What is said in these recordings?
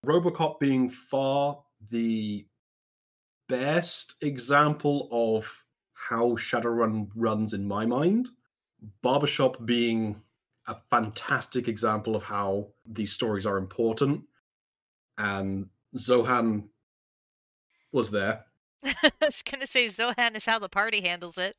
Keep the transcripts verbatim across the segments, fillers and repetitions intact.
Robocop being far the best example of how Shadowrun runs in my mind. Barbershop being a fantastic example of how these stories are important. And Zohan was there. I was gonna say Zohan is how the party handles it.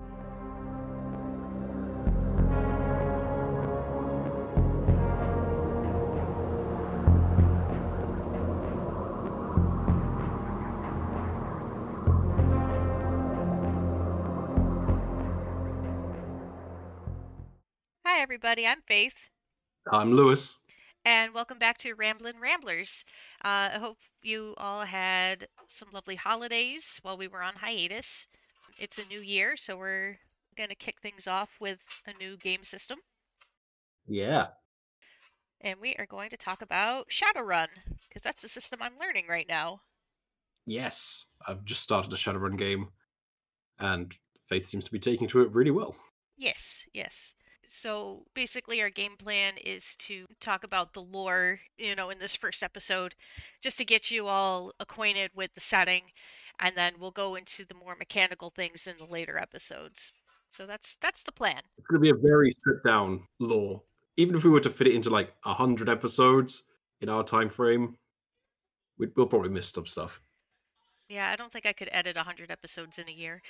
Hi everybody, I'm Faith, I'm Lewis. and welcome back to Ramblin' Ramblers. Uh, I hope you all had some lovely holidays while we were on hiatus. It's a new year, so we're gonna kick things off with a new game system, Yeah. and we are going to talk about Shadowrun, because that's the system I'm learning right now. Yes. I've just started a Shadowrun game, and Faith seems to be taking to it really well. Yes, yes. So basically, our game plan is to talk about the lore, you know, in this first episode, just to get you all acquainted with the setting, and then we'll go into the more mechanical things in the later episodes. So that's that's the plan. It's going to be a very stripped down lore. Even if we were to fit it into like a hundred episodes in our time frame, we'd, we'll probably miss some stuff. Yeah, I don't think I could edit one hundred episodes in a year.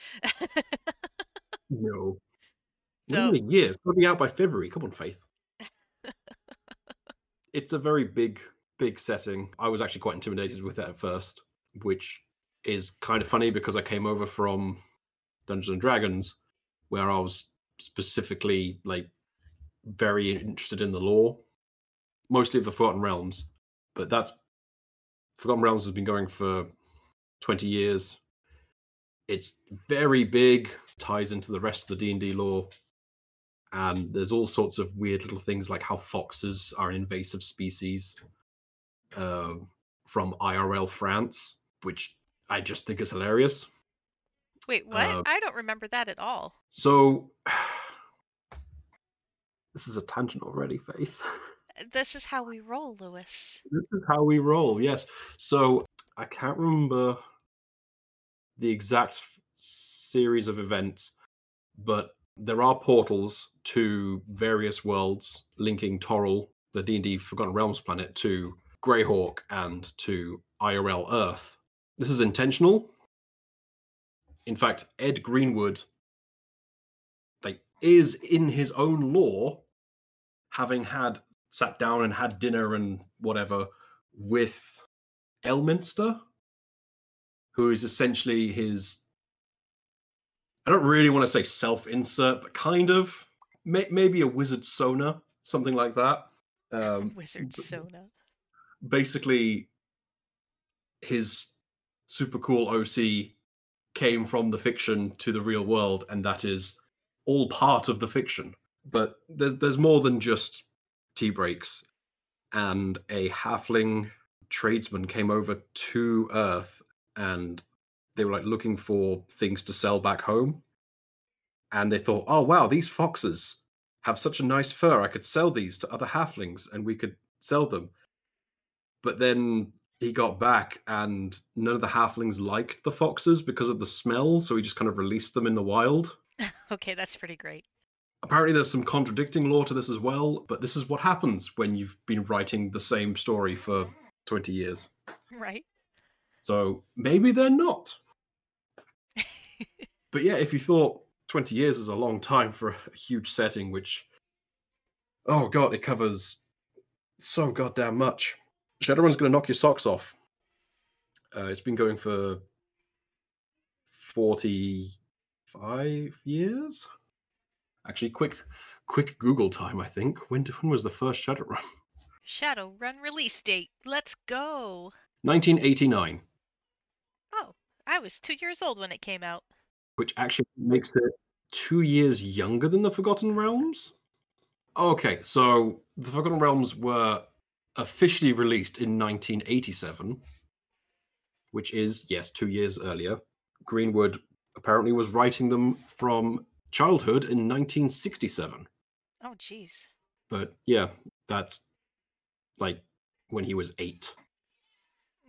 No. What do you So, mean a year? It's going to be out by February. Come on, Faith. It's a very big, big setting. I was actually quite intimidated with it at first, which is kind of funny because I came over from Dungeons and Dragons, where I was specifically like very interested in the lore, mostly of the Forgotten Realms. But that's Forgotten Realms has been going for twenty years. It's very big, ties into the rest of the D and D lore, and there's all sorts of weird little things like how foxes are an invasive species uh, from I R L France, which I just think is hilarious. wait, what? Uh, I don't remember that at all. so this is a tangent already, Faith. This is how we roll, Lewis. This is how we roll. Yes. So I can't remember the exact f- series of events, but there are portals to various worlds linking Toril, the D and D Forgotten Realms planet, to Greyhawk and to I R L Earth. This is intentional. In fact, Ed Greenwood like is in his own lore, having had sat down and had dinner and whatever with Elminster, who is essentially his, I don't really want to say self-insert, but kind of, may, maybe a wizard Sona, something like that. Um, Wizard Sona. basically, his super cool O C came from the fiction to the real world, and that is all part of the fiction. But there's there's more than just tea breaks. And a halfling tradesman came over to Earth, and they were like looking for things to sell back home. And they thought, oh wow, these foxes have such a nice fur. I could sell these to other halflings, and we could sell them. But then he got back, and none of the halflings liked the foxes because of the smell, so he just kind of released them in the wild. Okay, that's pretty great. Apparently, there's some contradicting lore to this as well, but this is what happens when you've been writing the same story for twenty years. Right? So maybe they're not. But yeah, if you thought twenty years is a long time for a huge setting, which, oh god, it covers so goddamn much. Shadowrun's going to knock your socks off. Uh, it's been going for forty-five years. Actually, quick, quick Google time. I think when when was the first Shadowrun? Shadowrun release date. Let's go. nineteen eighty-nine, Oh, I was two years old when it came out. which actually makes it two years younger than the Forgotten Realms. Okay, so the Forgotten Realms were officially released in nineteen eighty-seven, which is, yes, two years earlier. Greenwood apparently was writing them from childhood in nineteen sixty-seven. Oh, jeez. But yeah, that's like when he was eight.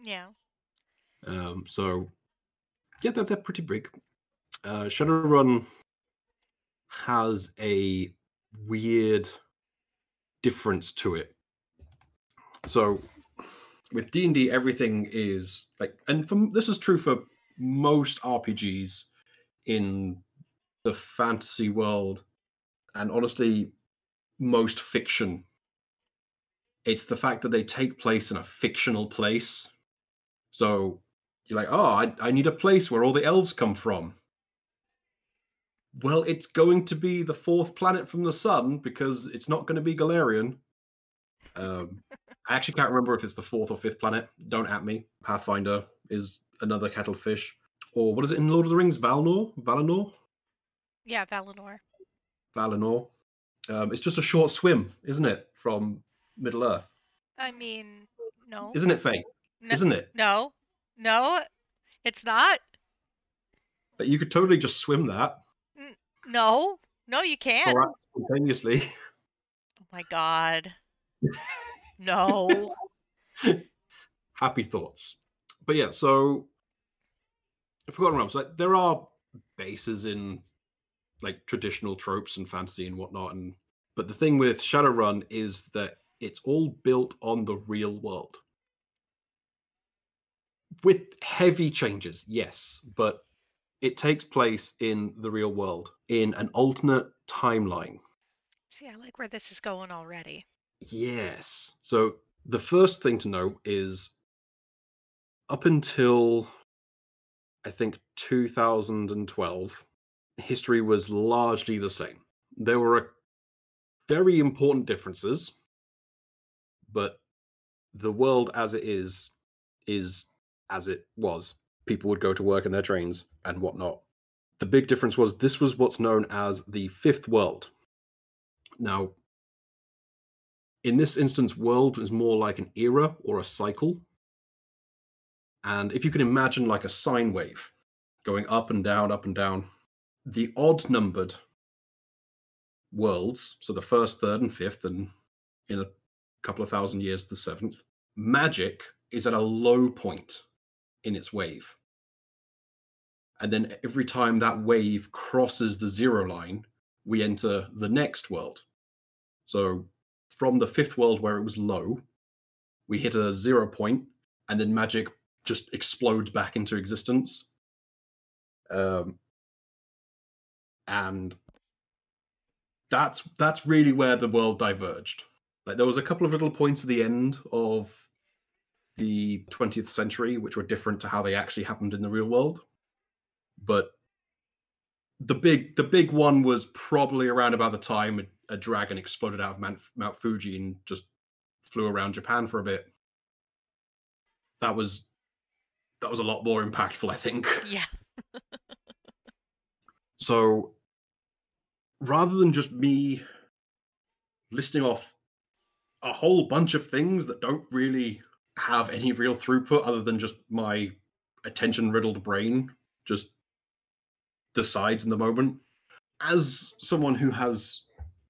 Yeah. Um, so yeah, they're, they're pretty big. Uh, Shadowrun has a weird difference to it. So with D and D, everything is like, and from, this is true for most R P Gs in the fantasy world, and honestly, most fiction. It's the fact that they take place in a fictional place. So you're like, oh, I, I need a place where all the elves come from. Well, it's going to be the fourth planet from the sun because it's not going to be Galarian. Um, I actually can't remember if it's the fourth or fifth planet. Don't at me. Pathfinder is another kettlefish. Or what is it in Lord of the Rings? Valinor? Valinor? Yeah, Valinor. Valinor. Um, it's just a short swim, isn't it, from Middle Earth? I mean, no. Isn't it, Faith? No, Isn't it? no, no, it's not. But you could totally just swim that N- no, no, you can't. spora- spontaneously. Oh my god. No. Happy thoughts. But yeah, so Forgotten Realms. Like there are bases in like traditional tropes and fantasy and whatnot, and but the thing with Shadowrun is that it's all built on the real world with heavy changes, yes, but it takes place in the real world in an alternate timeline. See, I like where this is going already. Yes. So the first thing to know is up until I think two thousand twelve, history was largely the same. There were very important differences, but the world as it is is as it was. People would go to work in their trains and whatnot. The big difference was this was what's known as the fifth world. Now, in this instance, world is more like an era or a cycle. And if you can imagine like a sine wave going up and down, up and down, the odd numbered worlds, so the first, third, and fifth, and in a couple of thousand years, the seventh, magic is at a low point in its wave. And then every time that wave crosses the zero line, we enter the next world. So from the fifth world where it was low, we hit a zero point, and then magic just explodes back into existence. Um, and that's that's really where the world diverged. Like there was a couple of little points at the end of the twentieth century which were different to how they actually happened in the real world, but the big the big one was probably around about the time a, a dragon exploded out of Mount, Mount Fuji and just flew around Japan for a bit. That was that was a lot more impactful, I think. Yeah. So rather than just me listing off a whole bunch of things that don't really have any real throughput other than just my attention riddled brain just decides in the moment, as someone who has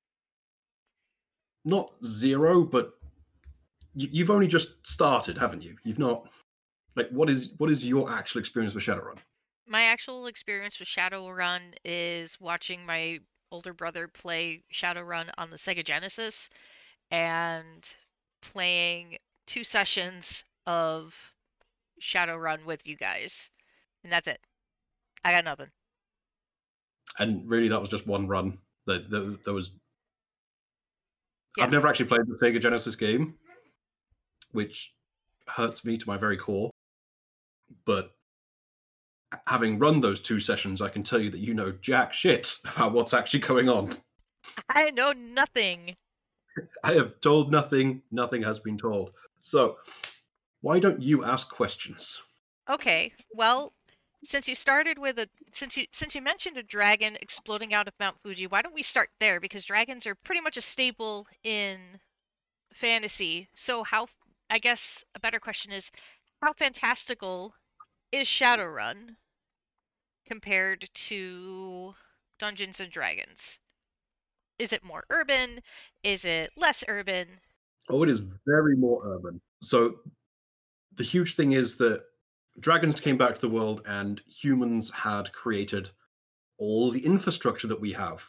not zero, but you, you've only just started, haven't you? You've not like what is what is your actual experience with Shadowrun? My actual experience with Shadowrun is watching my older brother play Shadowrun on the Sega Genesis and playing two sessions of Shadowrun with you guys. And that's it. I got nothing. And really, that was just one run. That there, there was. Yeah. I've never actually played the Sega Genesis game, which hurts me to my very core. But having run those two sessions, I can tell you that you know jack shit about what's actually going on. I know nothing. I have told nothing. Nothing has been told. So, why don't you ask questions? Okay. Well, since you started with a since you since you mentioned a dragon exploding out of Mount Fuji, why don't we start there, because dragons are pretty much a staple in fantasy. So how I guess a better question is, how fantastical is Shadowrun compared to Dungeons and Dragons? Is it more urban? Is it less urban? Oh, it is very more urban. So the huge thing is that dragons came back to the world and humans had created all the infrastructure that we have.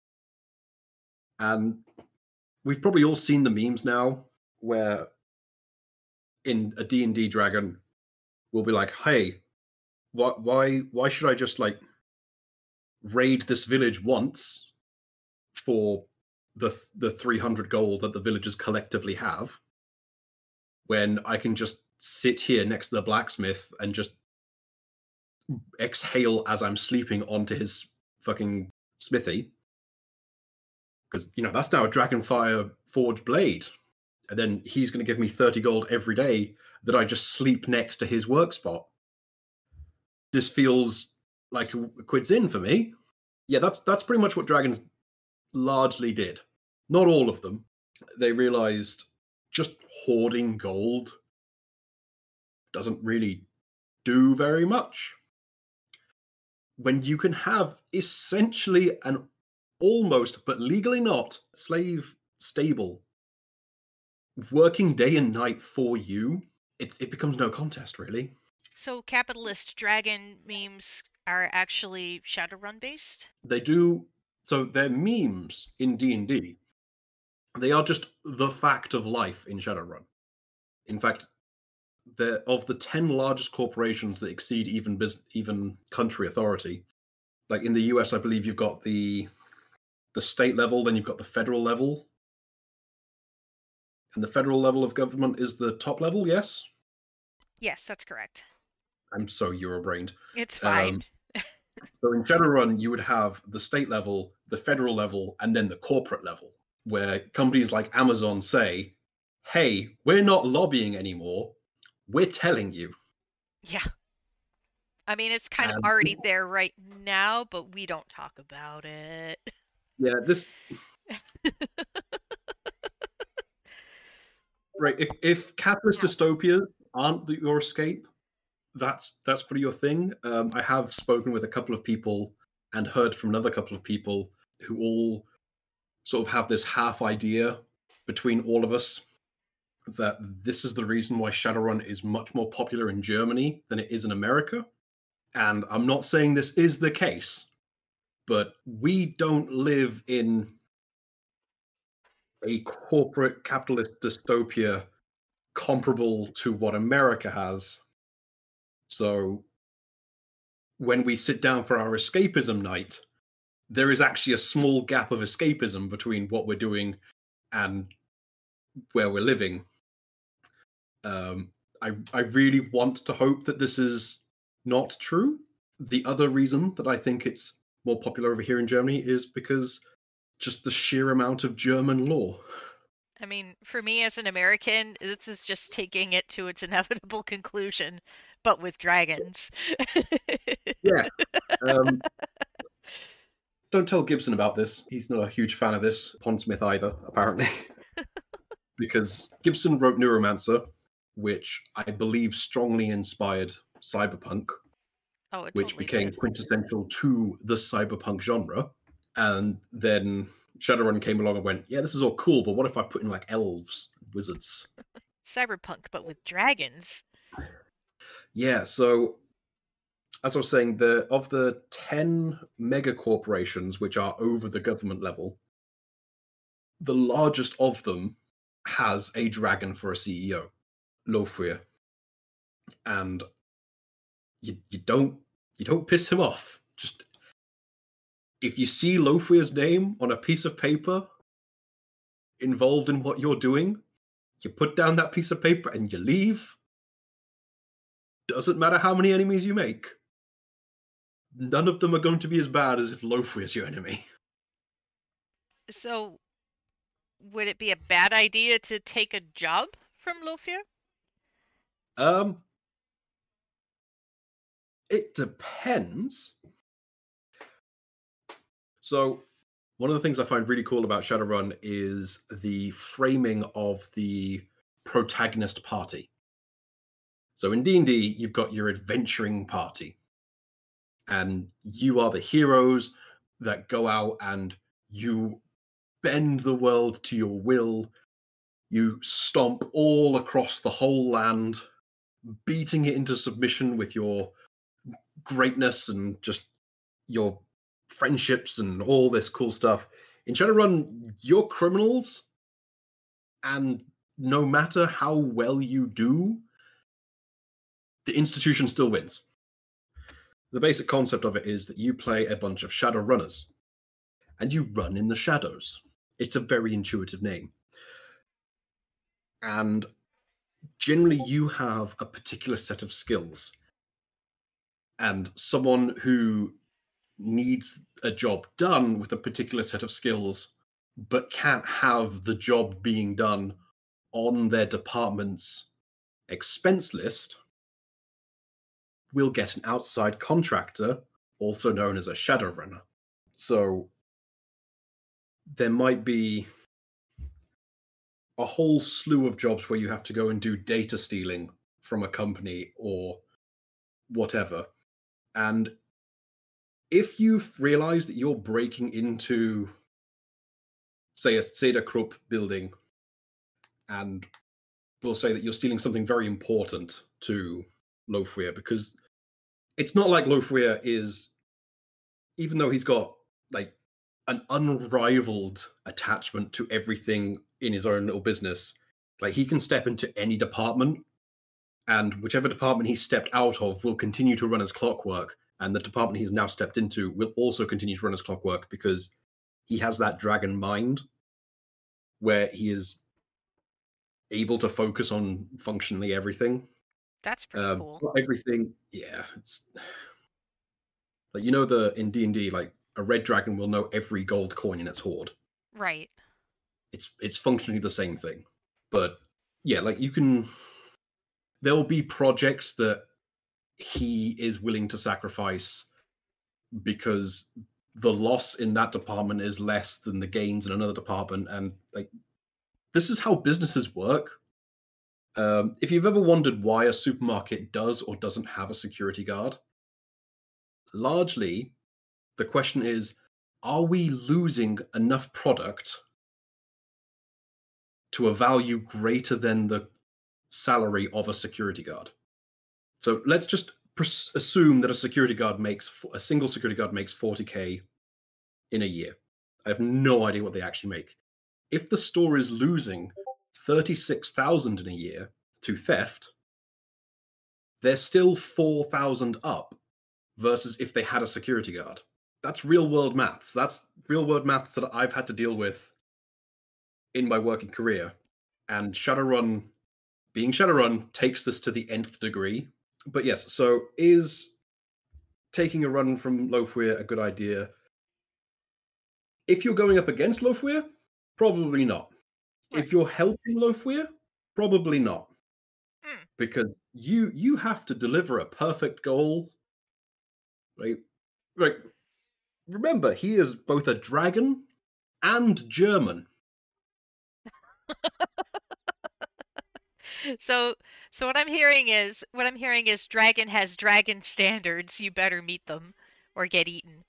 And we've probably all seen the memes now where in a D and D dragon we'll be like, hey, why why why should I just like raid this village once for the the three hundred gold that the villagers collectively have when I can just sit here next to the blacksmith and just exhale as I'm sleeping onto his fucking smithy? Because, you know, that's now a Dragonfire forged blade. And then he's going to give me thirty gold every day that I just sleep next to his work spot. This feels like a quid's in for me. Yeah, that's that's pretty much what dragons largely did. Not all of them. They realized just hoarding gold doesn't really do very much. When you can have essentially an almost, but legally not, slave stable working day and night for you, it, it becomes no contest, really. So capitalist dragon memes are actually Shadowrun based? They do. So they're memes in D and D. They are just the fact of life in Shadowrun. In fact, they're, of the ten largest corporations that exceed even bus- even country authority, like in the U S, I believe you've got the the state level, then you've got the federal level. And the federal level of government is the top level, yes? Yes, that's correct. I'm so Euro-brained. It's fine. Um, so in Shadowrun, you would have the state level, the federal level, and then the corporate level, where companies like Amazon say, hey, we're not lobbying anymore. We're telling you. Yeah. I mean, it's kind um, of already there right now, but we don't talk about it. Yeah, this... Right, if, if capitalist yeah. dystopias aren't the, your escape, that's that's for your thing. Um, I have spoken with a couple of people and heard from another couple of people who all sort of have this half idea between all of us that this is the reason why Shadowrun is much more popular in Germany than it is in America. And I'm not saying this is the case, but we don't live in a corporate capitalist dystopia comparable to what America has. So when we sit down for our escapism night, there is actually a small gap of escapism between what we're doing and where we're living. Um, I, I really want to hope that this is not true. The other reason that I think it's more popular over here in Germany is because just the sheer amount of German law. I mean, for me as an American, this is just taking it to its inevitable conclusion, but with dragons. Yes. Um, don't tell Gibson about this. He's not a huge fan of this. Pondsmith either, apparently. Because Gibson wrote Neuromancer, which I believe strongly inspired cyberpunk, oh, it which totally became did. quintessential to the cyberpunk genre. And then Shadowrun came along and went, yeah, this is all cool, but what if I put in like elves, wizards? Cyberpunk, but with dragons. Yeah, so as I was saying, the of the ten mega corporations which are over the government level, the largest of them has a dragon for a C E O, Lofwyr. And you you don't you don't piss him off. Just if you see Lofwyr's name on a piece of paper involved in what you're doing, you put down that piece of paper and you leave. Doesn't matter how many enemies you make. None of them are going to be as bad as if Lofwyr is your enemy. So, would it be a bad idea to take a job from Lofwyr? Um, it depends. So, one of the things I find really cool about Shadowrun is the framing of the protagonist party. So in D and D, you've got your adventuring party. And you are the heroes that go out and you bend the world to your will. You stomp all across the whole land beating it into submission with your greatness and just your friendships and all this cool stuff. In Shadowrun, you're criminals, and no matter how well you do, the institution still wins. The basic concept of it is that you play a bunch of shadow runners, and you run in the shadows. It's a very intuitive name. And generally, you have a particular set of skills. And someone who needs a job done with a particular set of skills, but can't have the job being done on their department's expense list, will get an outside contractor, also known as a shadow runner. So there might be a whole slew of jobs where you have to go and do data stealing from a company or whatever. And if you realize that you're breaking into, say, a Cedar Krupp building, and we'll say that you're stealing something very important to Lofweir, because it's not like Lofweir is, even though he's got like an unrivaled attachment to everything in his own little business, like he can step into any department, and whichever department he stepped out of will continue to run as clockwork, and the department he's now stepped into will also continue to run as clockwork, because he has that dragon mind where he is able to focus on functionally everything. That's pretty um, cool. not everything, yeah. It's like, you know, the in D and D, like a red dragon will know every gold coin in its hoard. Right. It's it's functionally the same thing, but yeah, like you can. There will be projects that he is willing to sacrifice because the loss in that department is less than the gains in another department, and like this is how businesses work. Um, if you've ever wondered why a supermarket does or doesn't have a security guard, largely the question is, are we losing enough product to a value greater than the salary of a security guard? So let's just pres- assume that a security guard makes, a single security guard makes forty K in a year. I have no idea what they actually make. If the store is losing thirty-six thousand in a year to theft, they're still four thousand up versus if they had a security guard. That's real world maths. That's real world maths that I've had to deal with in my working career. And Shadowrun, being Shadowrun, takes this to the nth degree. But yes, so is taking a run from Lofweir a good idea? If you're going up against Lofweir, probably not. Right. If you're helping Lofweir, probably not. Mm. Because you you have to deliver a perfect goal. Right? Right. Remember, he is both a dragon and German. So so what I'm hearing is what I'm hearing is dragon has dragon standards. You better meet them or get eaten.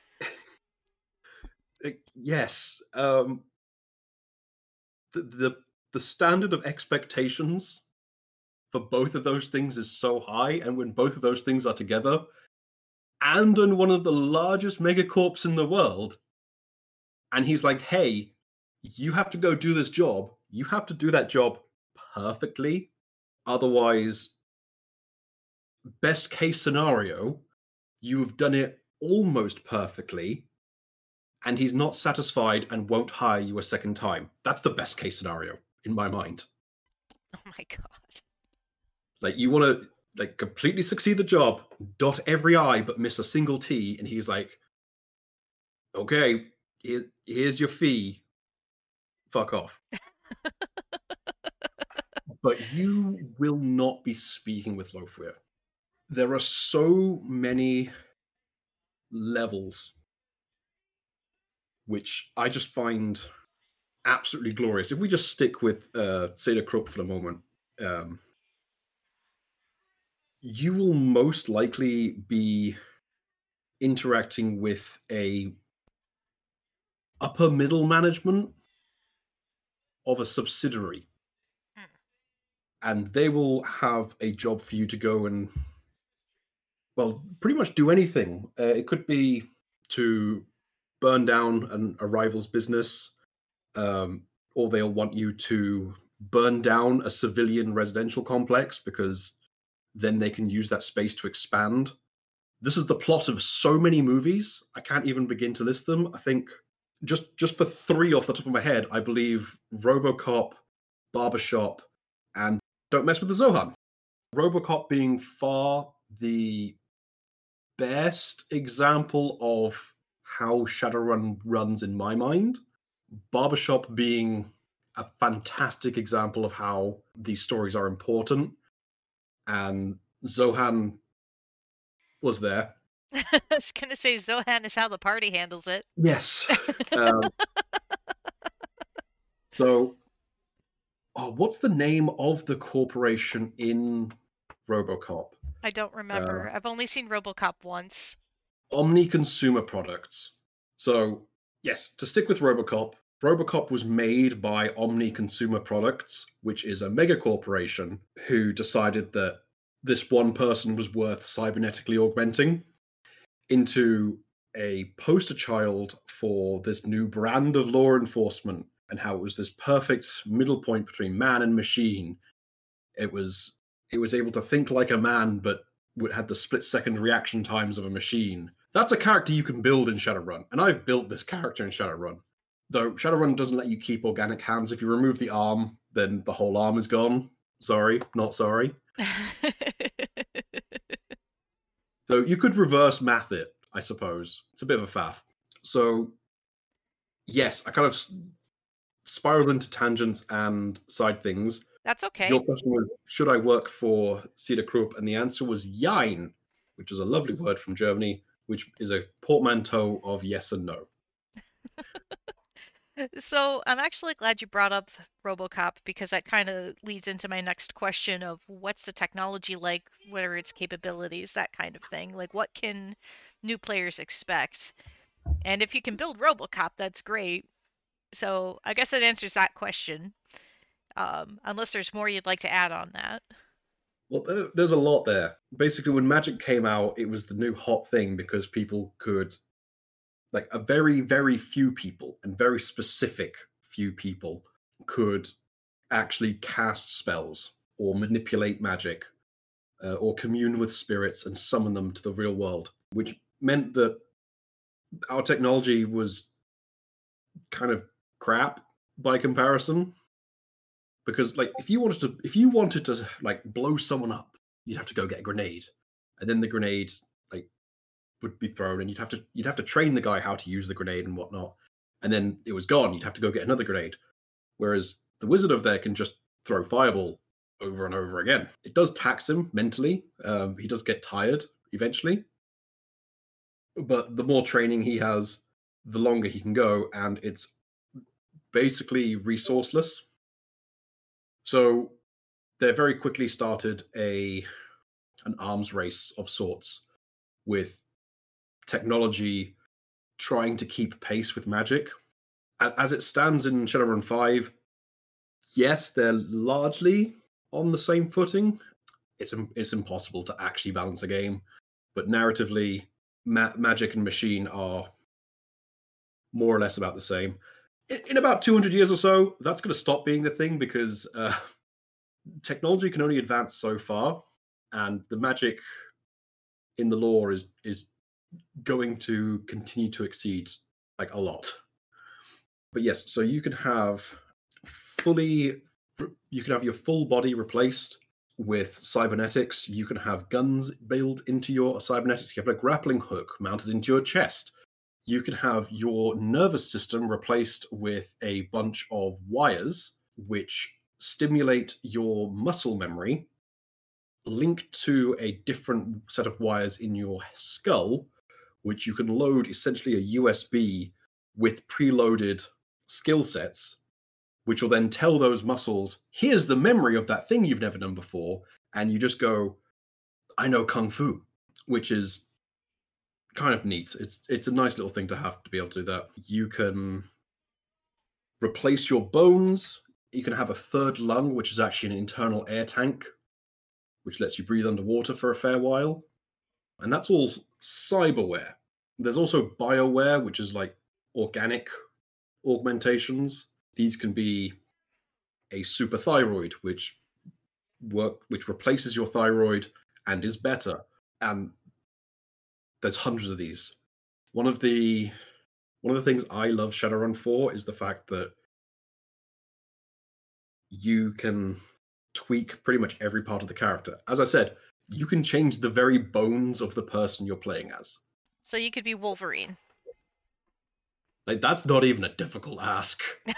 Uh, yes. Um, the, the the standard of expectations for both of those things is so high, and when both of those things are together, and in one of the largest megacorps in the world, and he's like, "Hey, you have to go do this job. You have to do that job perfectly, otherwise, best case scenario, you have done it almost perfectly." And he's not satisfied and won't hire you a second time. That's the best case scenario in my mind. Oh my god. Like, you want to like completely succeed the job, dot every I but miss a single T, and he's like, "Okay, here, here's your fee. Fuck off." But you will not be speaking with Lofweir. There are so many levels which I just find absolutely glorious. If we just stick with uh, Cedar Krupp for the moment, um, you will most likely be interacting with a upper middle management of a subsidiary. Mm. and they will have a job for you to go and, well, pretty much do anything. Uh, it could be to burn down an, a rival's business, um, or they'll want you to burn down a civilian residential complex because then they can use that space to expand. This is the plot of so many movies. I can't even begin to list them. I think just just for three off the top of my head, I believe RoboCop, Barbershop, and Don't Mess with the Zohan. RoboCop being far the best example of how Shadowrun runs in my mind. Barbershop being a fantastic example of how these stories are important. And Zohan was there. I was going to say Zohan is how the party handles it. Yes. um, so, oh, what's the name of the corporation in RoboCop? I don't remember. Uh, I've only seen RoboCop once. Omni Consumer Products. So, yes, to stick with RoboCop, RoboCop was made by Omni Consumer Products, which is a mega corporation who decided that this one person was worth cybernetically augmenting into a poster child for this new brand of law enforcement, and how it was this perfect middle point between man and machine. It was it was able to think like a man, but had the split second reaction times of a machine. That's a character you can build in Shadowrun, and I've built this character in Shadowrun. Though Shadowrun doesn't let you keep organic hands. If you remove the arm, then the whole arm is gone. Sorry, not sorry. Though you could reverse math it, I suppose. It's a bit of a faff. So, yes, I kind of spiraled into tangents and side things. That's okay. Your question was, should I work for Cedar Krupp? And the answer was Jein, which is a lovely word from Germany, which is a portmanteau of yes and no. So I'm actually glad you brought up RoboCop, because that kind of leads into my next question of what's the technology like, what are its capabilities, that kind of thing. Like, what can new players expect? And if you can build RoboCop, that's great. So I guess that answers that question. Um, unless there's more you'd like to add on that. Well, there's a lot there. Basically, when Magic came out, it was the new hot thing because people could, like a very, very few people, and very specific few people, could actually cast spells or manipulate magic uh, or commune with spirits and summon them to the real world, which meant that our technology was kind of crap by comparison. Because, like, if you wanted to, if you wanted to, like, blow someone up, you'd have to go get a grenade, and then the grenade, like, would be thrown, and you'd have to, you'd have to train the guy how to use the grenade and whatnot, and then it was gone. You'd have to go get another grenade. Whereas the wizard over there can just throw fireball over and over again. It does tax him mentally. Um, he does get tired eventually, but the more training he has, the longer he can go, and it's basically resourceless. So they very quickly started a an arms race of sorts, with technology trying to keep pace with Magic. As it stands in Shadowrun five, yes, they're largely on the same footing. It's it's impossible to actually balance a game, but narratively, ma- Magic and Machine are more or less about the same. In about two hundred years or so, that's going to stop being the thing, because uh, technology can only advance so far, and the magic in the lore is is going to continue to exceed, like, a lot. But yes, so you can have fully, you can have your full body replaced with cybernetics. You can have guns built into your cybernetics. You have a grappling hook mounted into your chest. You can have your nervous system replaced with a bunch of wires, which stimulate your muscle memory, linked to a different set of wires in your skull, which you can load essentially a U S B with preloaded skill sets, which will then tell those muscles, here's the memory of that thing you've never done before. And you just go, I know Kung Fu, which is kind of neat. It's it's a nice little thing to have, to be able to do that. You can replace your bones You can have a third lung, which is actually an internal air tank, which lets you breathe underwater for a fair while. And that's all cyberware. There's also bioware, which is like organic augmentations. These can be a super thyroid, which work which replaces your thyroid and is better. And there's hundreds of these. One of the one of the things I love Shadowrun for is the fact that you can tweak pretty much every part of the character. As I said, you can change the very bones of the person you're playing as. So you could be Wolverine. Like, that's not even a difficult ask.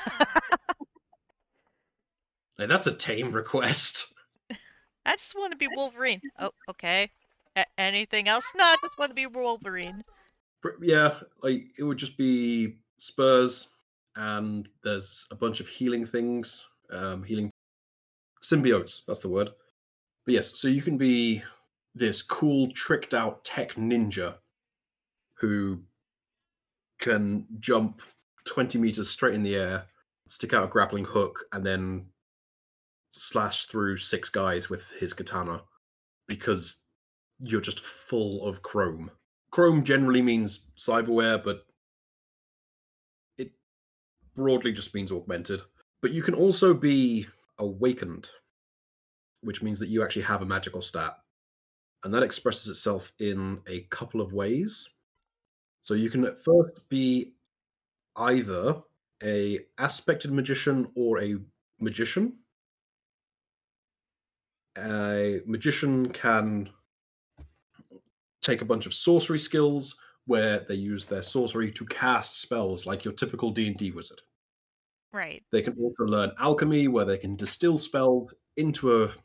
Like, that's a tame request. I just want to be Wolverine. Oh, okay. A- anything else? No, I just want to be Wolverine. Yeah, like it would just be spurs, and there's a bunch of healing things, um, healing symbiotes. That's the word. But yes, so you can be this cool, tricked out tech ninja who can jump twenty meters straight in the air, stick out a grappling hook, and then slash through six guys with his katana because you're just full of chrome. Chrome generally means cyberware, but it broadly just means augmented. But you can also be awakened, which means that you actually have a magical stat. And that expresses itself in a couple of ways. So you can at first be either a aspected magician or a magician. A magician can take a bunch of sorcery skills where they use their sorcery to cast spells like your typical D and D wizard. Right. They can also learn alchemy where they can distill spells into a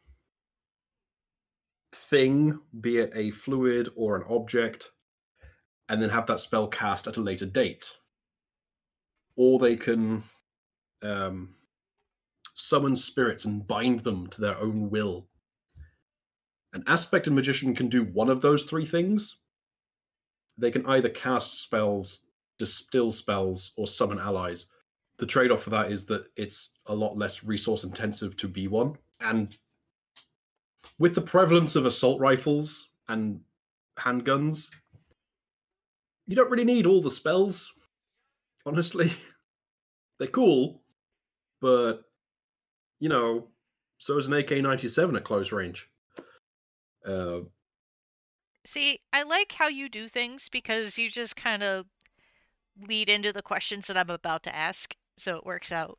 thing, be it a fluid or an object, and then have that spell cast at a later date. Or they can um, summon spirits and bind them to their own will. An aspected magician can do one of those three things. They can either cast spells, distill spells, or summon allies. The trade-off for that is that it's a lot less resource intensive to be one. And with the prevalence of assault rifles and handguns, you don't really need all the spells, honestly. They're cool, but, you know, so is an A K ninety-seven at close range. Uh, See, I like how you do things because you just kind of lead into the questions that I'm about to ask, so it works out.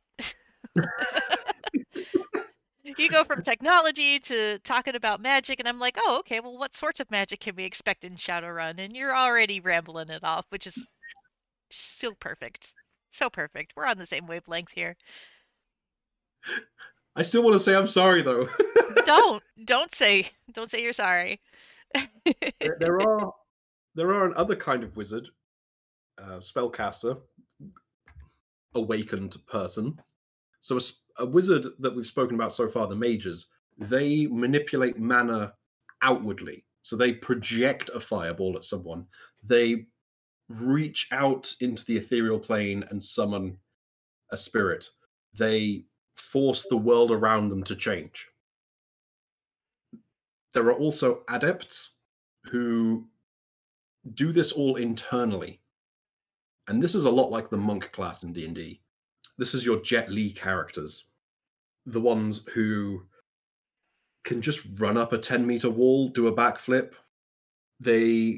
You go from technology to talking about magic, and I'm like, oh, okay, well, what sorts of magic can we expect in Shadowrun? And you're already rambling it off, which is so perfect. So perfect. We're on the same wavelength here. I still want to say I'm sorry, though. Don't. Don't say don't say you're sorry. there, there are there are another kind of wizard, uh, spellcaster, awakened person. So a, a wizard that we've spoken about so far, the mages, they manipulate mana outwardly. So they project a fireball at someone. They reach out into the ethereal plane and summon a spirit. They force the world around them to change. There are also adepts who do this all internally. And this is a lot like the monk class in D and D. This is your Jet Li characters. The ones who can just run up a ten meter wall, do a backflip. They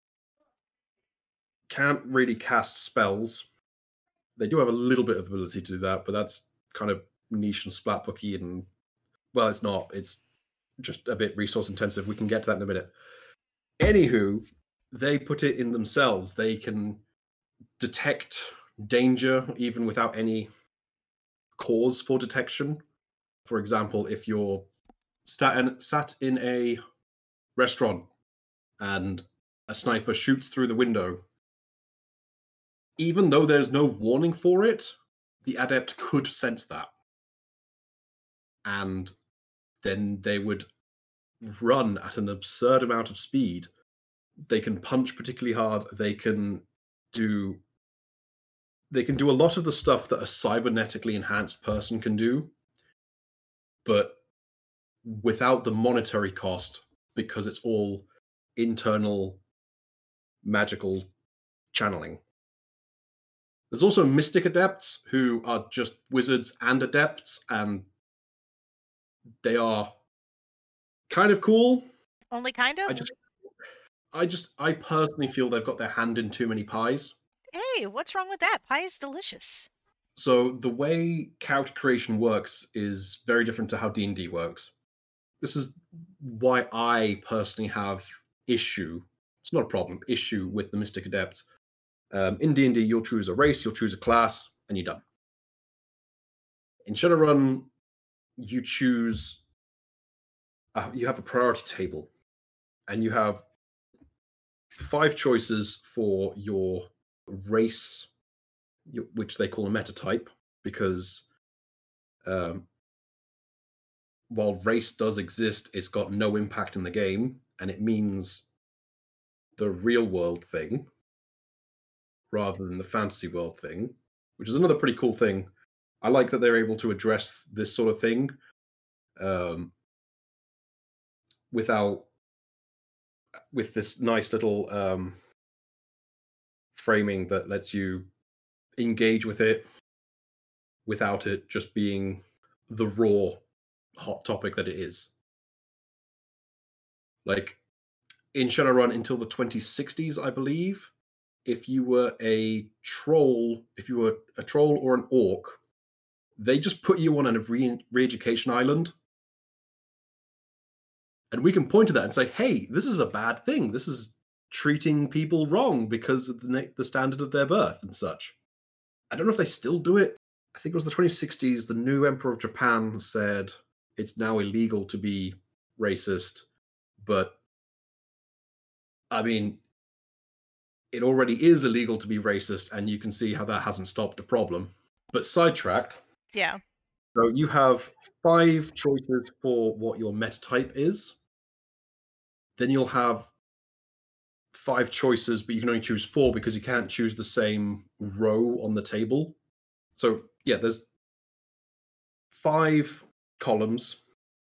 can't really cast spells. They do have a little bit of ability to do that, but that's kind of niche and splat booky, and well, it's not. It's just a bit resource intensive. We can get to that in a minute. Anywho, they put it in themselves. They can detect danger even without any cause for detection. For example, if you're sat in, sat in a restaurant and a sniper shoots through the window, even though there's no warning for it, the adept could sense that. And then they would run at an absurd amount of speed. They can punch particularly hard. They can do they can do a lot of the stuff that a cybernetically enhanced person can do, but without the monetary cost, because it's all internal magical channeling. There's also Mystic Adepts, who are just wizards and adepts, and they are kind of cool. Only kind of? I just, I just, I personally feel they've got their hand in too many pies. Hey, what's wrong with that? Pie is delicious. So the way character creation works is very different to how D and D works. This is why I personally have issue. It's not a problem. Issue with the Mystic Adept. Um, in D and D, you'll choose a race, you'll choose a class, and you're done. In Shadowrun, you choose. Uh, you have a priority table, and you have five choices for your race, which they call a meta type, because um, while race does exist, it's got no impact in the game, and it means the real world thing rather than the fantasy world thing, which is another pretty cool thing. I like that they're able to address this sort of thing um, without with this nice little um, framing that lets you engage with it without it just being the raw hot topic that it is. Like in Shadowrun until the twenty sixties, I believe, if you were a troll, if you were a troll or an orc, they just put you on a re- re-education island. And we can point to that and say, hey, this is a bad thing. This is treating people wrong because of the, na- the standard of their birth and such. I don't know if they still do it. I think it was the twenty sixties. The new Emperor of Japan said it's now illegal to be racist. But, I mean, it already is illegal to be racist, and you can see how that hasn't stopped the problem. But sidetracked. Yeah. So you have five choices for what your meta type is. Then you'll have five choices, but you can only choose four because you can't choose the same row on the table. So yeah, there's five columns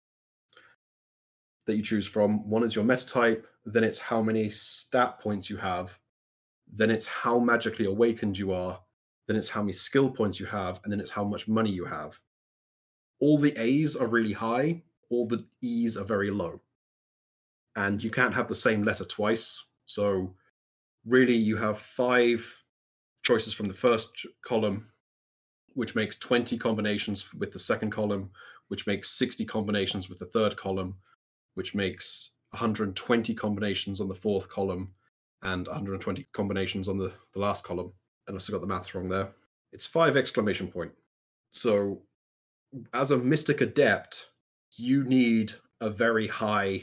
that you choose from. One is your meta type, then it's how many stat points you have, then it's how magically awakened you are, then it's how many skill points you have, and then it's how much money you have. All the A's are really high, all the E's are very low. And you can't have the same letter twice. So really you have five choices from the first column, which makes twenty combinations with the second column, which makes sixty combinations with the third column, which makes one hundred twenty combinations on the fourth column, and one hundred twenty combinations on the, the last column. And I also got the maths wrong there. It's five exclamation point. So as a Mystic Adept, you need a very high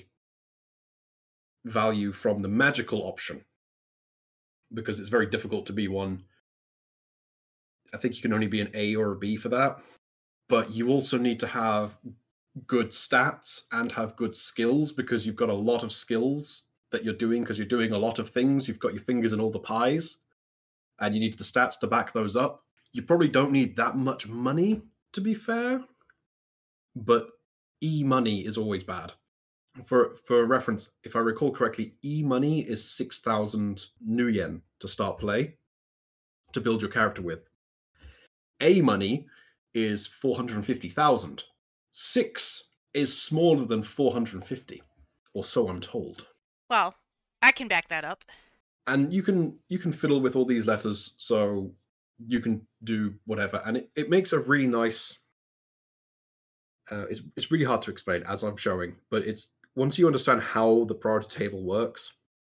value from the magical option, because it's very difficult to be one. I think you can only be an A or a B for that. But you also need to have good stats and have good skills, because you've got a lot of skills that you're doing because you're doing a lot of things. You've got your fingers in all the pies, and you need the stats to back those up. You probably don't need that much money, to be fair, but e-money is always bad. For for reference, if I recall correctly, e-money is six thousand new yen to start play, to build your character with. A-money is four hundred fifty thousand. Six is smaller than four hundred fifty, or so I'm told. Well, I can back that up. And you can you can fiddle with all these letters, so you can do whatever, and it, it makes a really nice. Uh, it's it's really hard to explain as I'm showing, but it's once you understand how the priority table works,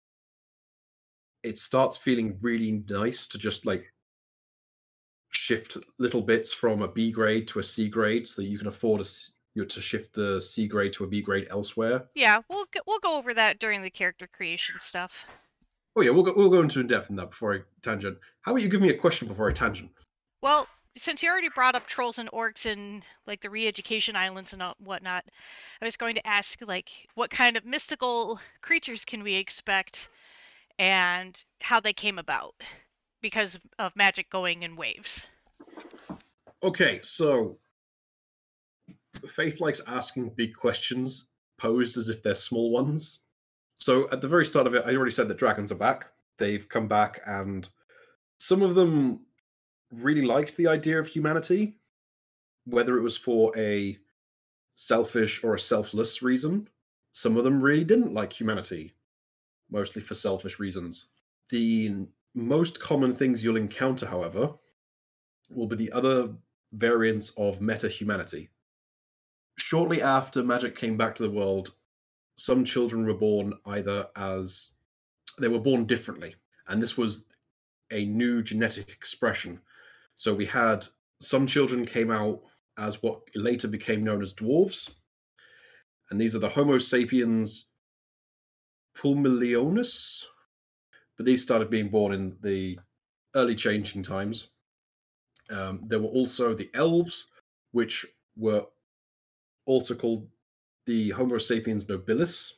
it starts feeling really nice to just like shift little bits from a B grade to a C grade, so that you can afford a, you know, to shift the C grade to a B grade elsewhere. Yeah, we'll go, we'll go over that during the character creation stuff. Oh yeah, we'll go, we'll go into in depth in that before I tangent. How about you give me a question before I tangent? Well, since you already brought up trolls and orcs and like the re-education islands and whatnot, I was going to ask like what kind of mystical creatures can we expect, and how they came about because of magic going in waves. Okay, so Faith likes asking big questions posed as if they're small ones. So at the very start of it, I already said that dragons are back. They've come back, and some of them really liked the idea of humanity, whether it was for a selfish or a selfless reason. Some of them really didn't like humanity, mostly for selfish reasons. The most common things you'll encounter, however, will be the other variants of meta-humanity. Shortly after magic came back to the world, some children were born either as they were born differently, and this was a new genetic expression. So we had some children came out as what later became known as dwarves, and these are the Homo sapiens pulmilionis, but these started being born in the early changing times. Um, there were also the elves, which were also called the Homo sapiens nobilis.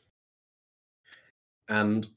And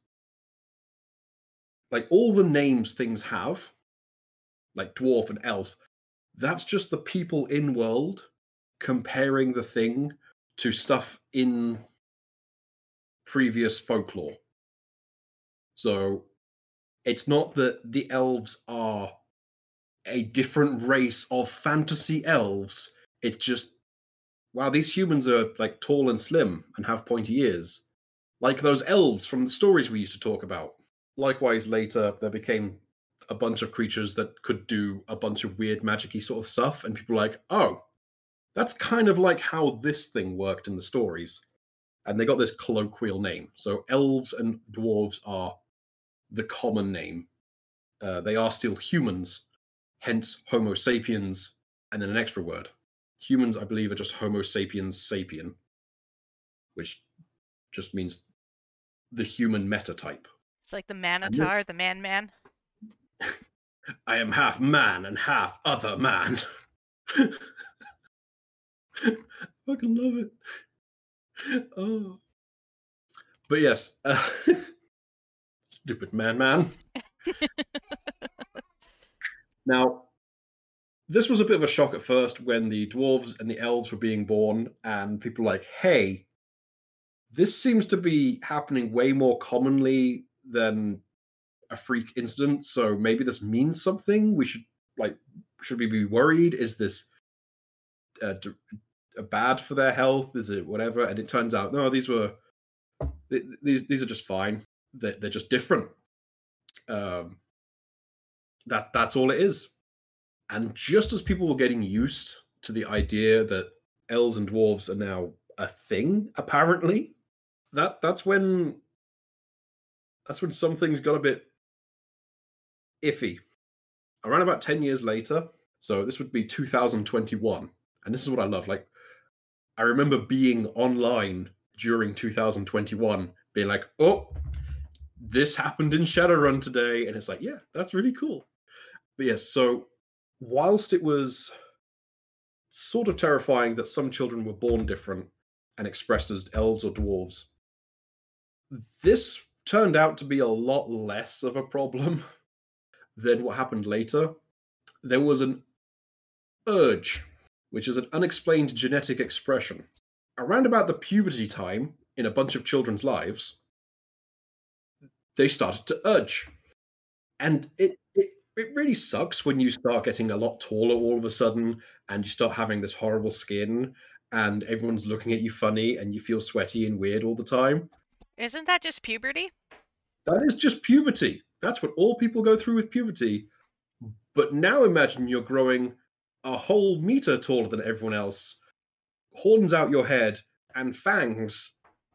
like all the names things have, like dwarf and elf, that's just the people in world comparing the thing to stuff in previous folklore. So it's not that the elves are a different race of fantasy elves. It's just, wow, these humans are like tall and slim and have pointy ears, like those elves from the stories we used to talk about. Likewise, later there became a bunch of creatures that could do a bunch of weird magic-y sort of stuff, and people were like, oh, that's kind of like how this thing worked in the stories. And they got this colloquial name. So elves and dwarves are the common name. Uh, they are still humans, hence Homo sapiens, and then an extra word. Humans, I believe, are just Homo sapiens sapien, which just means the human meta type. It's like the Manatar, the man-man. I am half man and half other man. I fucking love it. Oh. But yes, uh, stupid man-man. Now, this was a bit of a shock at first when the dwarves and the elves were being born, and people were like, hey, this seems to be happening way more commonly than a freak incident, so maybe this means something. We should, like, should we be worried? Is this uh, d- uh, bad for their health? Is it whatever? And it turns out, no, these were, th- these these are just fine. They're, they're just different. Um, that That's all it is. And just as people were getting used to the idea that elves and dwarves are now a thing, apparently, that that's when that's when some things got a bit iffy. Around about ten years later, so this would be two thousand twenty-one, and this is what I love. Like, I remember being online during two thousand twenty-one, being like, "Oh, this happened in Shadowrun today," and it's like, "Yeah, that's really cool." But yes, so whilst it was sort of terrifying that some children were born different and expressed as elves or dwarves, this turned out to be a lot less of a problem than what happened later. There was an urge, which is an unexplained genetic expression. Around about the puberty time in a bunch of children's lives, they started to urge. And it, it, it really sucks when you start getting a lot taller all of a sudden and you start having this horrible skin and everyone's looking at you funny and you feel sweaty and weird all the time. Isn't that just puberty? That is just puberty. That's what all people go through with puberty. But now imagine you're growing a whole meter taller than everyone else, horns out your head, and fangs.